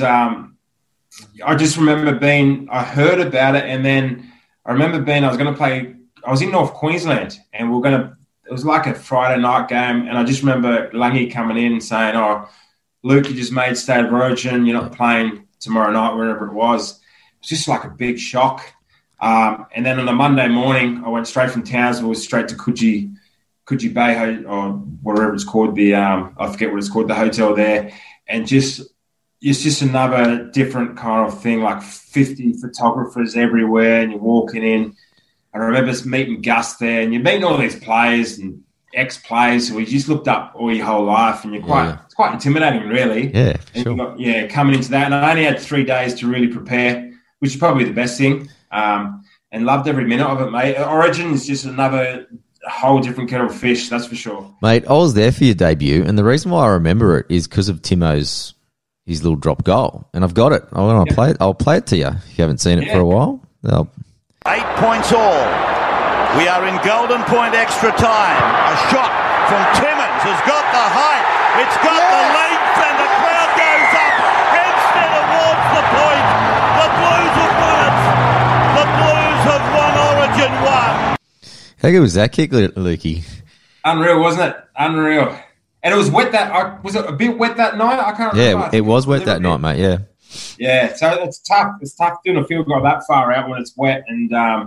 I just remember I heard about it, and then I remember I was in North Queensland, and it was like a Friday night game, and I just remember Langy coming in and saying, "Oh, Luke, you just made State of Origin. You're not playing tomorrow night," wherever it was. It was just like a big shock. And then on the Monday morning, I went straight from Townsville straight to Coogee Bay, or whatever it's called, I forget what it's called, the hotel there. And it's just another different kind of thing, like 50 photographers everywhere, and you're walking in. I remember meeting Gus there, and you're meeting all these players and ex-players who you just looked up all your whole life, and it's quite intimidating, really. Yeah, sure. Coming into that. And I only had 3 days to really prepare, which is probably the best thing, and loved every minute of it, mate. Origin is just a whole different kettle of fish, that's for sure. Mate, I was there for your debut, and the reason why I remember it is because of his little drop goal, and I've got it. I'll play it to you if you haven't seen it for a while. 8 points all. We are in Golden Point extra time. A shot from Timmins has got the height. It's got the length, and the crowd goes up. Hempstead awards the point. The Blues have won it. The Blues have won Origin 1. How good was that kick, Lukey? Unreal, wasn't it? Unreal. And it was wet was it a bit wet that night? I can't remember. Yeah, it was wet that night, mate, yeah. Yeah, so it's tough. It's tough doing a field goal that far out when it's wet. And,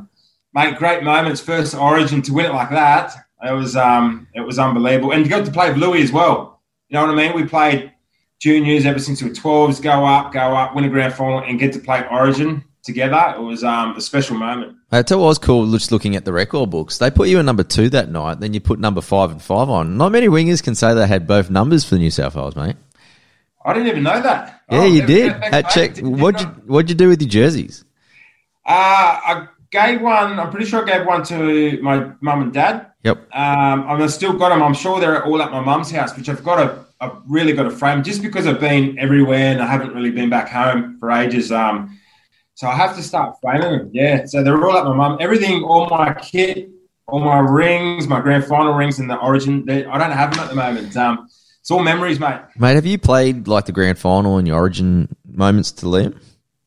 Mate, great moments. First Origin to win it like that. It was unbelievable. And you got to play with Louis as well. You know what I mean? We played juniors ever since we were 12s, go up, win a grand final, and get to play Origin together. It was a special moment. I tell you what was cool, just looking at the record books. They put you in number 2 that night, then you put number 5 and 5 on. Not many wingers can say they had both numbers for New South Wales, mate. I didn't even know that. Yeah, you did. What'd you do with your jerseys? I gave one. I'm pretty sure I gave one to my mum and dad. Yep. I've still got them. I'm sure they're all at my mum's house, which I've really got a frame just because I've been everywhere and I haven't really been back home for ages. So I have to start framing them. Yeah. So they're all at my mum. Everything, all my kit, all my rings, my grand final rings and the Origin. I don't have them at the moment. It's all memories, mate. Mate, have you played like the grand final and your Origin moments to Liam?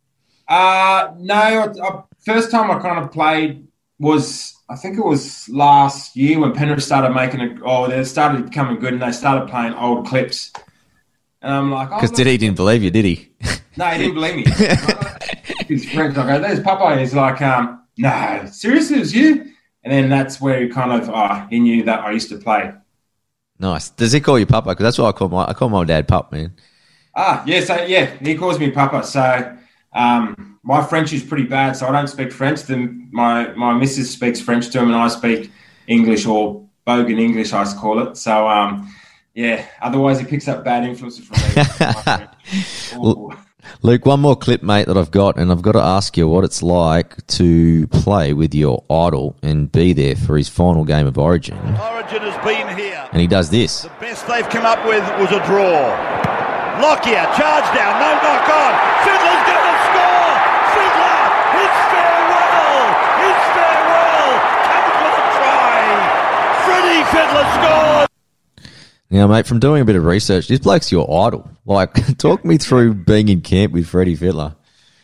No. First time I kind of played was, I think it was last year when Penrith started they started becoming good and they started playing old clips. And I'm like, because he didn't believe you, did he? No, he didn't believe me. His friends, I go, there's Papa. He's like, no, seriously, it was you? And then that's where he kind of, he knew that I used to play. Nice. Does he call you Papa? Because that's what I call my dad Pup, man. He calls me Papa. So my French is pretty bad, so I don't speak French. Then my missus speaks French to him, and I speak English, or bogan English, I call it. So otherwise he picks up bad influences from me. Luke, one more clip, mate, that I've got, and I've got to ask you what it's like to play with your idol and be there for his final game of Origin. Origin has been here. And he does this. The best they've come up with was a draw. Lockyer, charge down, no knock on. Fiddler's going to score. Fiddler, his farewell. Comes with a try. Freddie Fiddler scored. Now, mate, from doing a bit of research, this bloke's your idol. Like, talk me through being in camp with Freddie Fiddler.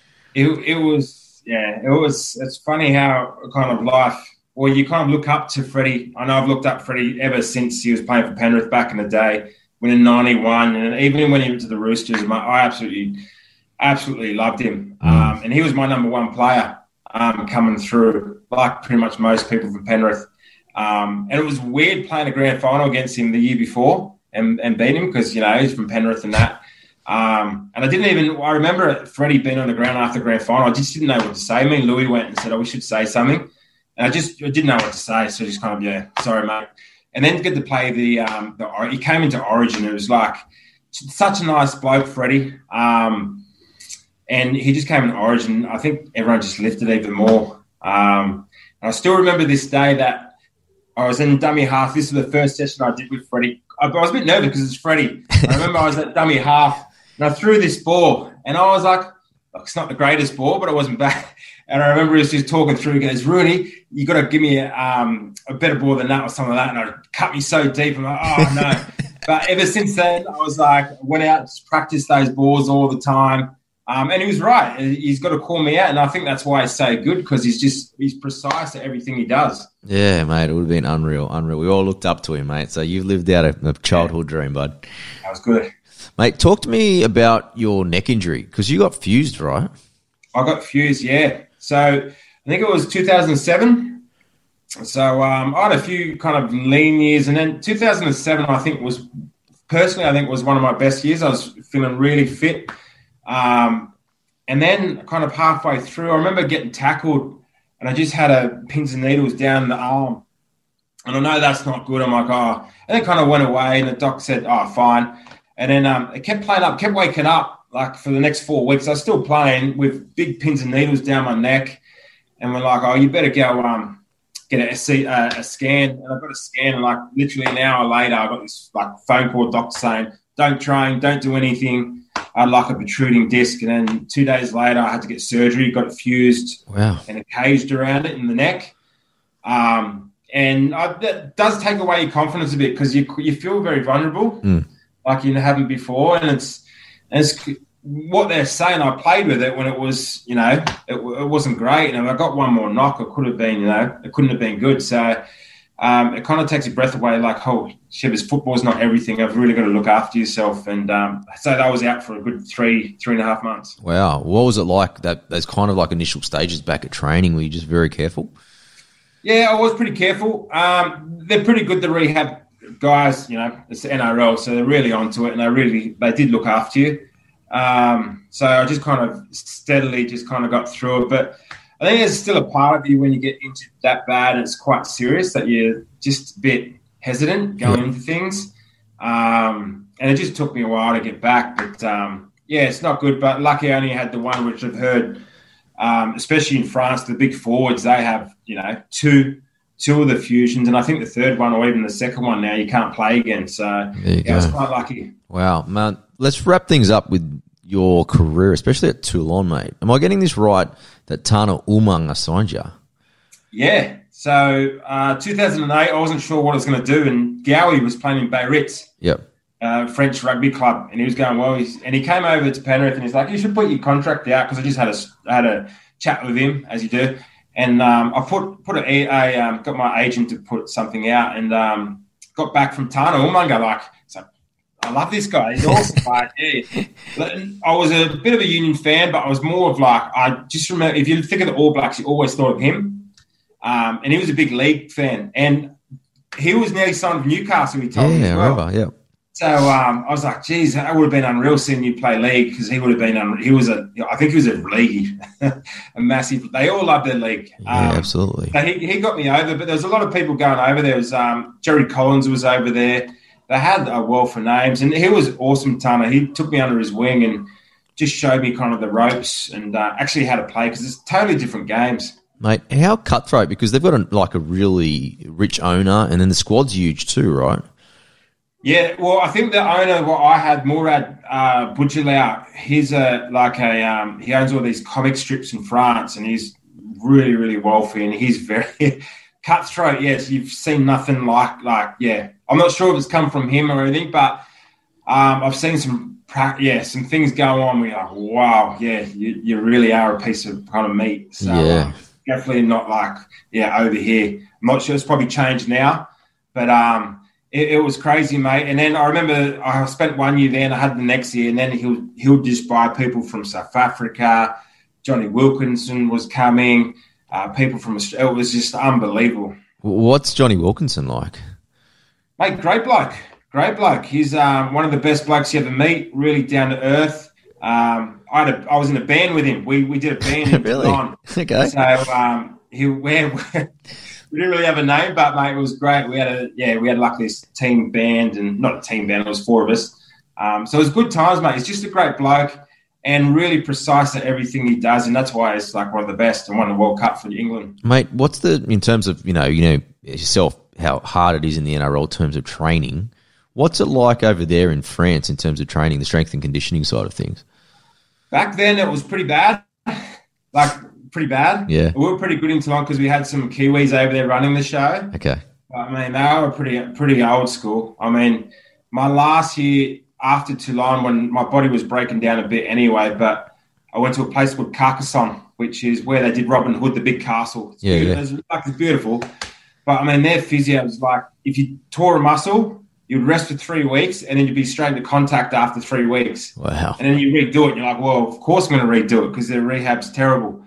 It's funny how kind of life, well, you kind of look up to Freddie. I know I've looked up Freddie ever since he was playing for Penrith back in the day, winning 91, and even when he went to the Roosters, I absolutely loved him. And he was my number one player coming through, like pretty much most people for Penrith. And it was weird playing a grand final against him the year before and beat him because, he's from Penrith and that. And I remember Freddie being on the ground after the grand final. I just didn't know what to say. Me and Louis went and said, we should say something. And I didn't know what to say. So just kind of, sorry, mate. And then to get to play he came into Origin. It was like such a nice bloke, Freddie. And he just came in Origin. I think everyone just lifted even more. And I still remember this day that I was in dummy half. This was the first session I did with Freddie. I was a bit nervous because it's Freddie. I remember I was at dummy half and I threw this ball and I was like, it's not the greatest ball, but it wasn't bad. And I remember he was just talking through. He goes, Rooney, you got to give me a better ball than that or something like that. And it cut me so deep. I'm like, oh, no. But ever since then, I was like, went out to practice those balls all the time. And he was right. He's got to call me out. And I think that's why he's so good because he's precise at everything he does. Yeah, mate, it would have been unreal. We all looked up to him, mate. So you've lived out a childhood dream, bud. That was good. Mate, talk to me about your neck injury because you got fused, right? I got fused, yeah. So I think it was 2007. So I had a few kind of lean years. And then 2007, I think was one of my best years. I was feeling really fit. And then kind of halfway through, I remember getting tackled and I just had pins and needles down the arm. And I know that's not good. I'm like, and it kind of went away and the doc said, fine. And then it kept playing up, kept waking up like for the next 4 weeks. I was still playing with big pins and needles down my neck. And we're like, you better go get a scan. And I got a scan and like literally an hour later, I got this like phone call doctor saying, don't train, don't do anything. I had like a protruding disc, and then 2 days later, I had to get surgery, got it fused and caged around it in the neck. And that does take away your confidence a bit because you feel very vulnerable, like you haven't before. And it's what they're saying. I played with it when it was, it wasn't great. And if I got one more knock, it could have been, it couldn't have been good. So it kind of takes your breath away, like, Shivers, football's not everything. I've really got to look after yourself. And so I was out for a good three and a half months. Wow. What was it like, those kind of like initial stages back at training? Were you just very careful? Yeah, I was pretty careful. They're pretty good, the rehab guys. You know, it's the NRL, so they're really onto it, and they did look after you. So I just kind of steadily just kind of got through it. But I think there's still a part of you when you get injured that bad and it's quite serious that you're just a bit hesitant going into things. And it just took me a while to get back. But, it's not good. But lucky I only had the one, which I've heard, especially in France, the big forwards, they have, two of the fusions. And I think the third one or even the second one now, you can't play again. So I was quite lucky. Wow, man. Let's wrap things up with your career, especially at Toulon, mate. Am I getting this right that Tana Umaga signed you? Yeah. So 2008, I wasn't sure what I was going to do, and Gowie was playing in Biarritz, French rugby club, and he was going well. And he came over to Penrith, and he's like, "You should put your contract out," because I just had a chat with him, as you do. And I got my agent to put something out, and got back from Tana Umaga I love this guy. He's awesome. I was a bit of a Union fan, but I was more of I just remember, if you think of the All Blacks, you always thought of him. And he was a big league fan. And he was nearly signed with Newcastle, he told me as well. I remember, So I was like, geez, that would have been unreal seeing you play league, because he would have been, I think he was a league, a massive, they all love their league. Absolutely. So he got me over, but there was a lot of people going over. There was Jerry Collins was over there. They had a wealth of names, and he was awesome, Tana. He took me under his wing and just showed me kind of the ropes and actually how to play, because it's totally different games. Mate, how cutthroat, because they've got a really rich owner, and then the squad's huge too, right? Yeah, well, I think the owner, what I had, Mourad Boudjelal, he's he owns all these comic strips in France, and he's really, really wealthy, and he's very cutthroat. Yes, you've seen nothing like. I'm not sure if it's come from him or anything, but I've seen some things go on where you're like, wow, you really are a piece of kind of meat. So definitely not over here. I'm not sure, it's probably changed now, but it was crazy, mate. And then I remember I spent 1 year there, and I had the next year, and then he'll just buy people from South Africa. Johnny Wilkinson was coming, people from Australia. It was just unbelievable. What's Johnny Wilkinson like? Mate, great bloke. He's one of the best blokes you ever meet, really down to earth. I was in a band with him. We did a band in Really? Toulon. Okay. So we didn't really have a name, but mate, it was great. We had like this team band, and not a team band, it was four of us. So it was good times, mate. He's just a great bloke and really precise at everything he does, and that's why he's like one of the best and won the World Cup for England. Mate, what's in terms of, you know yourself, how hard it is in the NRL in terms of training, what's it like over there in France in terms of training, the strength and conditioning side of things? Back then it was pretty bad. Pretty bad. Yeah. We were pretty good in Toulon because we had some Kiwis over there running the show. Okay. I mean, they were pretty old school. I mean, my last year after Toulon, when my body was breaking down a bit anyway, but I went to a place called Carcassonne, which is where they did Robin Hood, the big castle. It's beautiful. But, I mean, their physio was like, if you tore a muscle, you'd rest for 3 weeks, and then you'd be straight into contact after 3 weeks. Wow. And then you redo it, and you're like, well, of course I'm going to redo it because their rehab's terrible.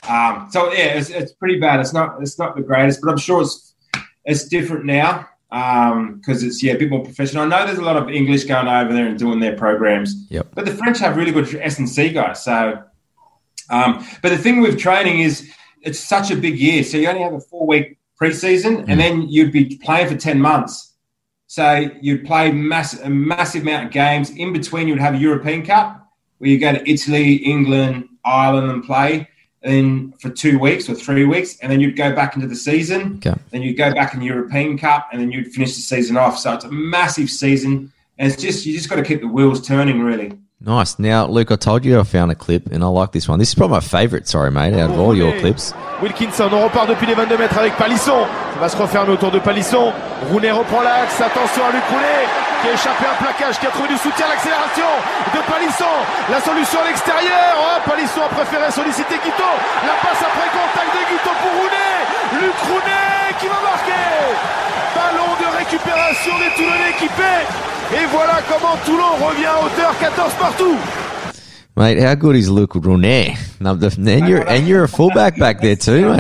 It's pretty bad. It's not the greatest, but I'm sure it's different now because it's a bit more professional. I know there's a lot of English going over there and doing their programs. Yep. But the French have really good S&C guys. So, but the thing with training is it's such a big year. So you only have a 4-week preseason, and then you'd be playing for 10 months. So you'd play a massive amount of games. In between, you'd have a European Cup where you go to Italy, England, Ireland and play. Then for 2 weeks or 3 weeks, and then you'd go back into the season. Okay. Then you'd go back in the European Cup, and then you'd finish the season off. So it's a massive season, and you just got to keep the wheels turning, really. Nice. Now, Luke, I told you I found a clip, and I like this one. This is probably my favourite, sorry, mate, out of all your clips. Wilkinson, on repart depuis les 22 mètres avec Palisson. Ça va se refermer autour de Palisson. Rooney reprend l'axe. Attention à Luc Rooney qui a échappé un plaquage, qui a trouvé du soutien à l'accélération de Palisson. La solution à l'extérieur. Oh, Palisson a préféré solliciter Guito. La passe après contact de Guito pour Rooney. Luc Rooney qui va marquer. Ballon de récupération des Toulonnais équipés. Et voilà comment Toulon revient à hauteur 14 partout. Mate, how good is Luke Rooney? And you're a fullback back there too, mate.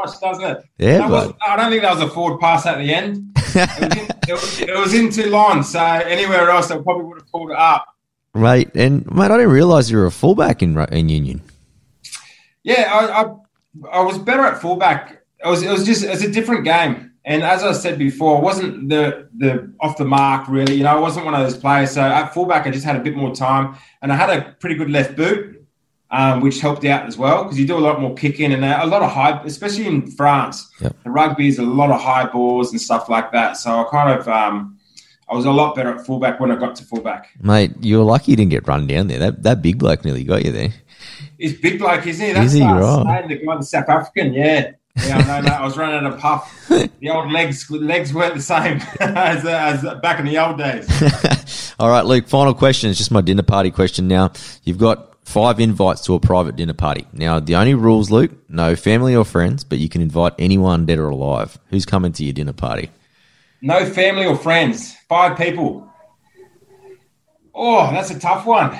much, doesn't it? Yeah, I don't think that was a forward pass at the end. It was in Toulon, so anywhere else I probably would have pulled it up. Mate, I didn't realise you were a fullback in Union. Yeah, I was better at fullback. It was a different game. And as I said before, it wasn't the off the mark, really. You know, I wasn't one of those players. So at fullback, I just had a bit more time. And I had a pretty good left boot, which helped out as well because you do a lot more kicking and a lot of high, especially in France. Yep. The rugby is a lot of high balls and stuff like that. So I kind of I was a lot better at fullback when I got to fullback. Mate, you were lucky you didn't get run down there. That big bloke nearly got you there. He's big bloke, isn't he? That's right. The guy, the South African, yeah. Yeah, I know, mate. I was running a puff. The old legs weren't the same as back in the old days. All right, Luke, final question. It's just my dinner party question now. You've got 5 invites to a private dinner party. Now, the only rules, Luke, no family or friends, but you can invite anyone dead or alive. Who's coming to your dinner party? No family or friends. 5 people. Oh, that's a tough one.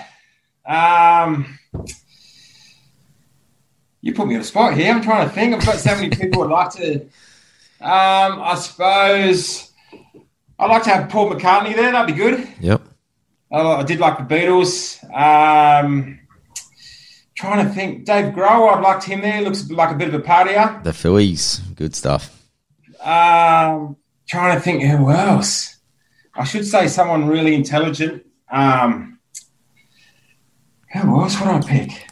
You put me on the spot here. I'm trying to think. I've got so many people I'd like to. I suppose I'd like to have Paul McCartney there. That'd be good. Yep. I did like the Beatles. Trying to think. Dave Grohl, I'd liked him there. Looks like a bit of a partier. The Phillies. Good stuff. Trying to think who else. I should say someone really intelligent. Who else would I pick?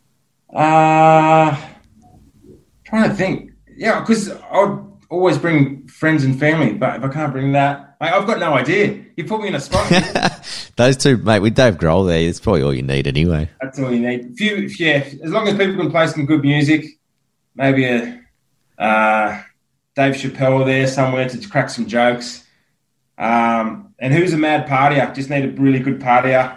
Trying to think. Yeah, because I'd always bring friends and family, but if I can't bring that, mate, I've got no idea. You put me in a spot. Those two, mate, with Dave Grohl there, it's probably all you need anyway. That's all you need. As long as people can play some good music, maybe a Dave Chappelle there somewhere to crack some jokes. And who's a mad partier? Just need a really good partier.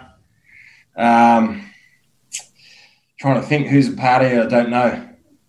Trying to think who's a partier. I don't know.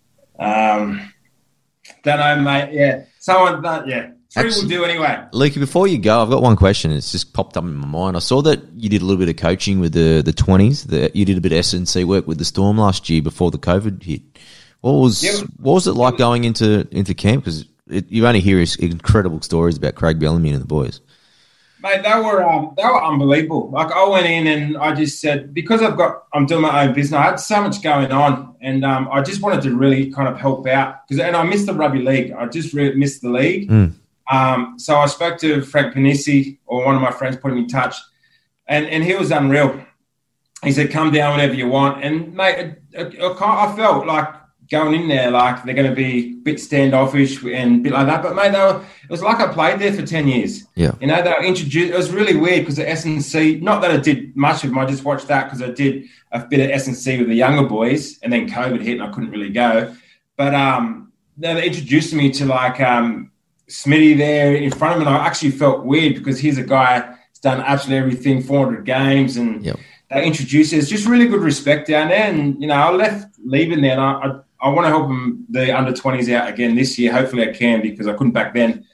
Don't know, mate. Yeah. Someone that, yeah. 3 will do anyway. Lukey, before you go, I've got one question. It's just popped up in my mind. I saw that you did a little bit of coaching with the 20s. You did a bit of S&C work with the Storm last year before the COVID hit. What was it like going into camp? Because you only hear incredible stories about Craig Bellamy and the boys. Mate, they were unbelievable. Like, I went in and I just said, because I'm doing my own business, I had so much going on, and I just wanted to really kind of help out and I missed the rugby league. I just really missed the league. So I spoke to Frank Panisi, or one of my friends put him in touch, and he was unreal. He said, "Come down whenever you want." And mate, I felt like going in there like they're going to be a bit standoffish and a bit like that. But, mate, it was like I played there for 10 years. Yeah. You know, they were introduced. It was really weird because the S&C, not that I did much of them, I just watched that because I did a bit of S&C with the younger boys, and then COVID hit and I couldn't really go. But they introduced me to, like, Smitty there in front of me, and I actually felt weird because he's a guy who's done absolutely everything, 400 games, and they introduced us. It's just really good respect down there. And, you know, I left leaving there, and I want to help them, the under-20s out again this year. Hopefully I can, because I couldn't back then.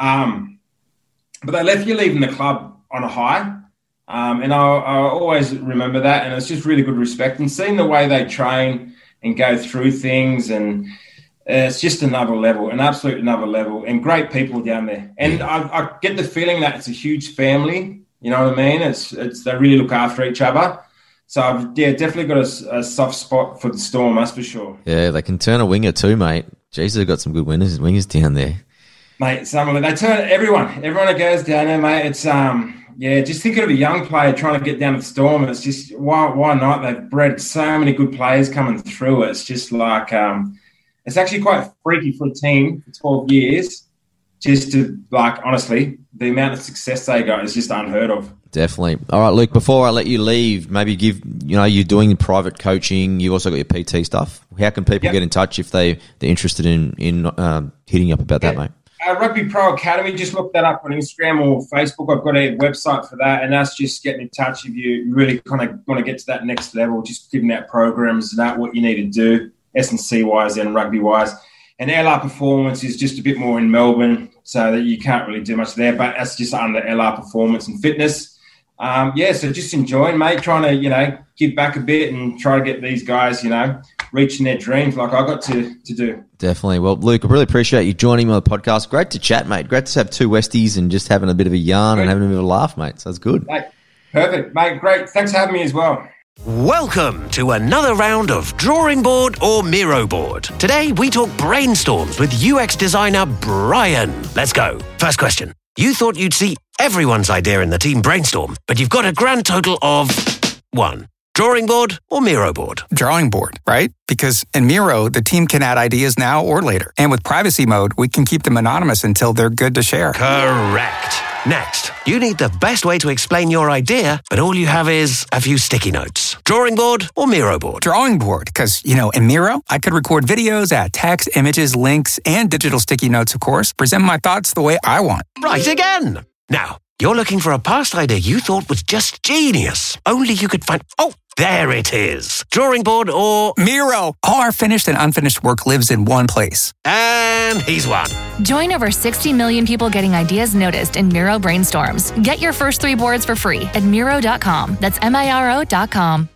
But they left you leaving the club on a high. And I always remember that. And it's just really good respect. And seeing the way they train and go through things, and it's just another level, an absolute another level, and great people down there. And I get the feeling that it's a huge family. You know what I mean? It's they really look after each other. So, I've definitely got a soft spot for the Storm, that's for sure. Yeah, they can turn a winger too, mate. Jesus, they've got some good wingers down there. Mate, they turn everyone that goes down there, mate. It's, just thinking of a young player trying to get down to the Storm, and it's just, why not? They've bred so many good players coming through. It's just like, it's actually quite freaky for a team for 12 years just to, like, honestly, the amount of success they got is just unheard of. Definitely. All right, Luke, before I let you leave, maybe you're doing private coaching. You've also got your PT stuff. How can people get in touch if they're interested in hitting you up about that, mate? Rugby Pro Academy, just look that up on Instagram or Facebook. I've got a website for that, and that's just getting in touch if you really kind of want to get to that next level, just giving out programs and that, what you need to do, S&C-wise and rugby-wise. And LR Performance is just a bit more in Melbourne, so that you can't really do much there, but that's just under LR Performance and Fitness. So just enjoying, mate, trying to, give back a bit and try to get these guys, reaching their dreams like I got to do. Definitely. Well, Luke, I really appreciate you joining me on the podcast. Great to chat, mate. Great to have two Westies and just having a bit of a yarn and having a bit of a laugh, mate. So that's good. Mate, perfect, mate. Great. Thanks for having me as well. Welcome to another round of Drawing Board or Miro Board. Today we talk brainstorms with UX designer Brian. Let's go. First question. You thought you'd see everyone's idea in the team brainstorm, but you've got a grand total of 1. Drawing board or Miro board? Drawing board, right? Because in Miro, the team can add ideas now or later. And with privacy mode, we can keep them anonymous until they're good to share. Correct. Next, you need the best way to explain your idea, but all you have is a few sticky notes. Drawing board or Miro board? Drawing board, because, in Miro, I could record videos, add text, images, links, and digital sticky notes, of course, present my thoughts the way I want. Right again. Now, you're looking for a past idea you thought was just genius. Only you could find... Oh, there it is. Drawing board or... Miro. All our finished and unfinished work lives in one place. And he's won. Join over 60 million people getting ideas noticed in Miro brainstorms. Get your first 3 boards for free at Miro.com. That's Miro.com.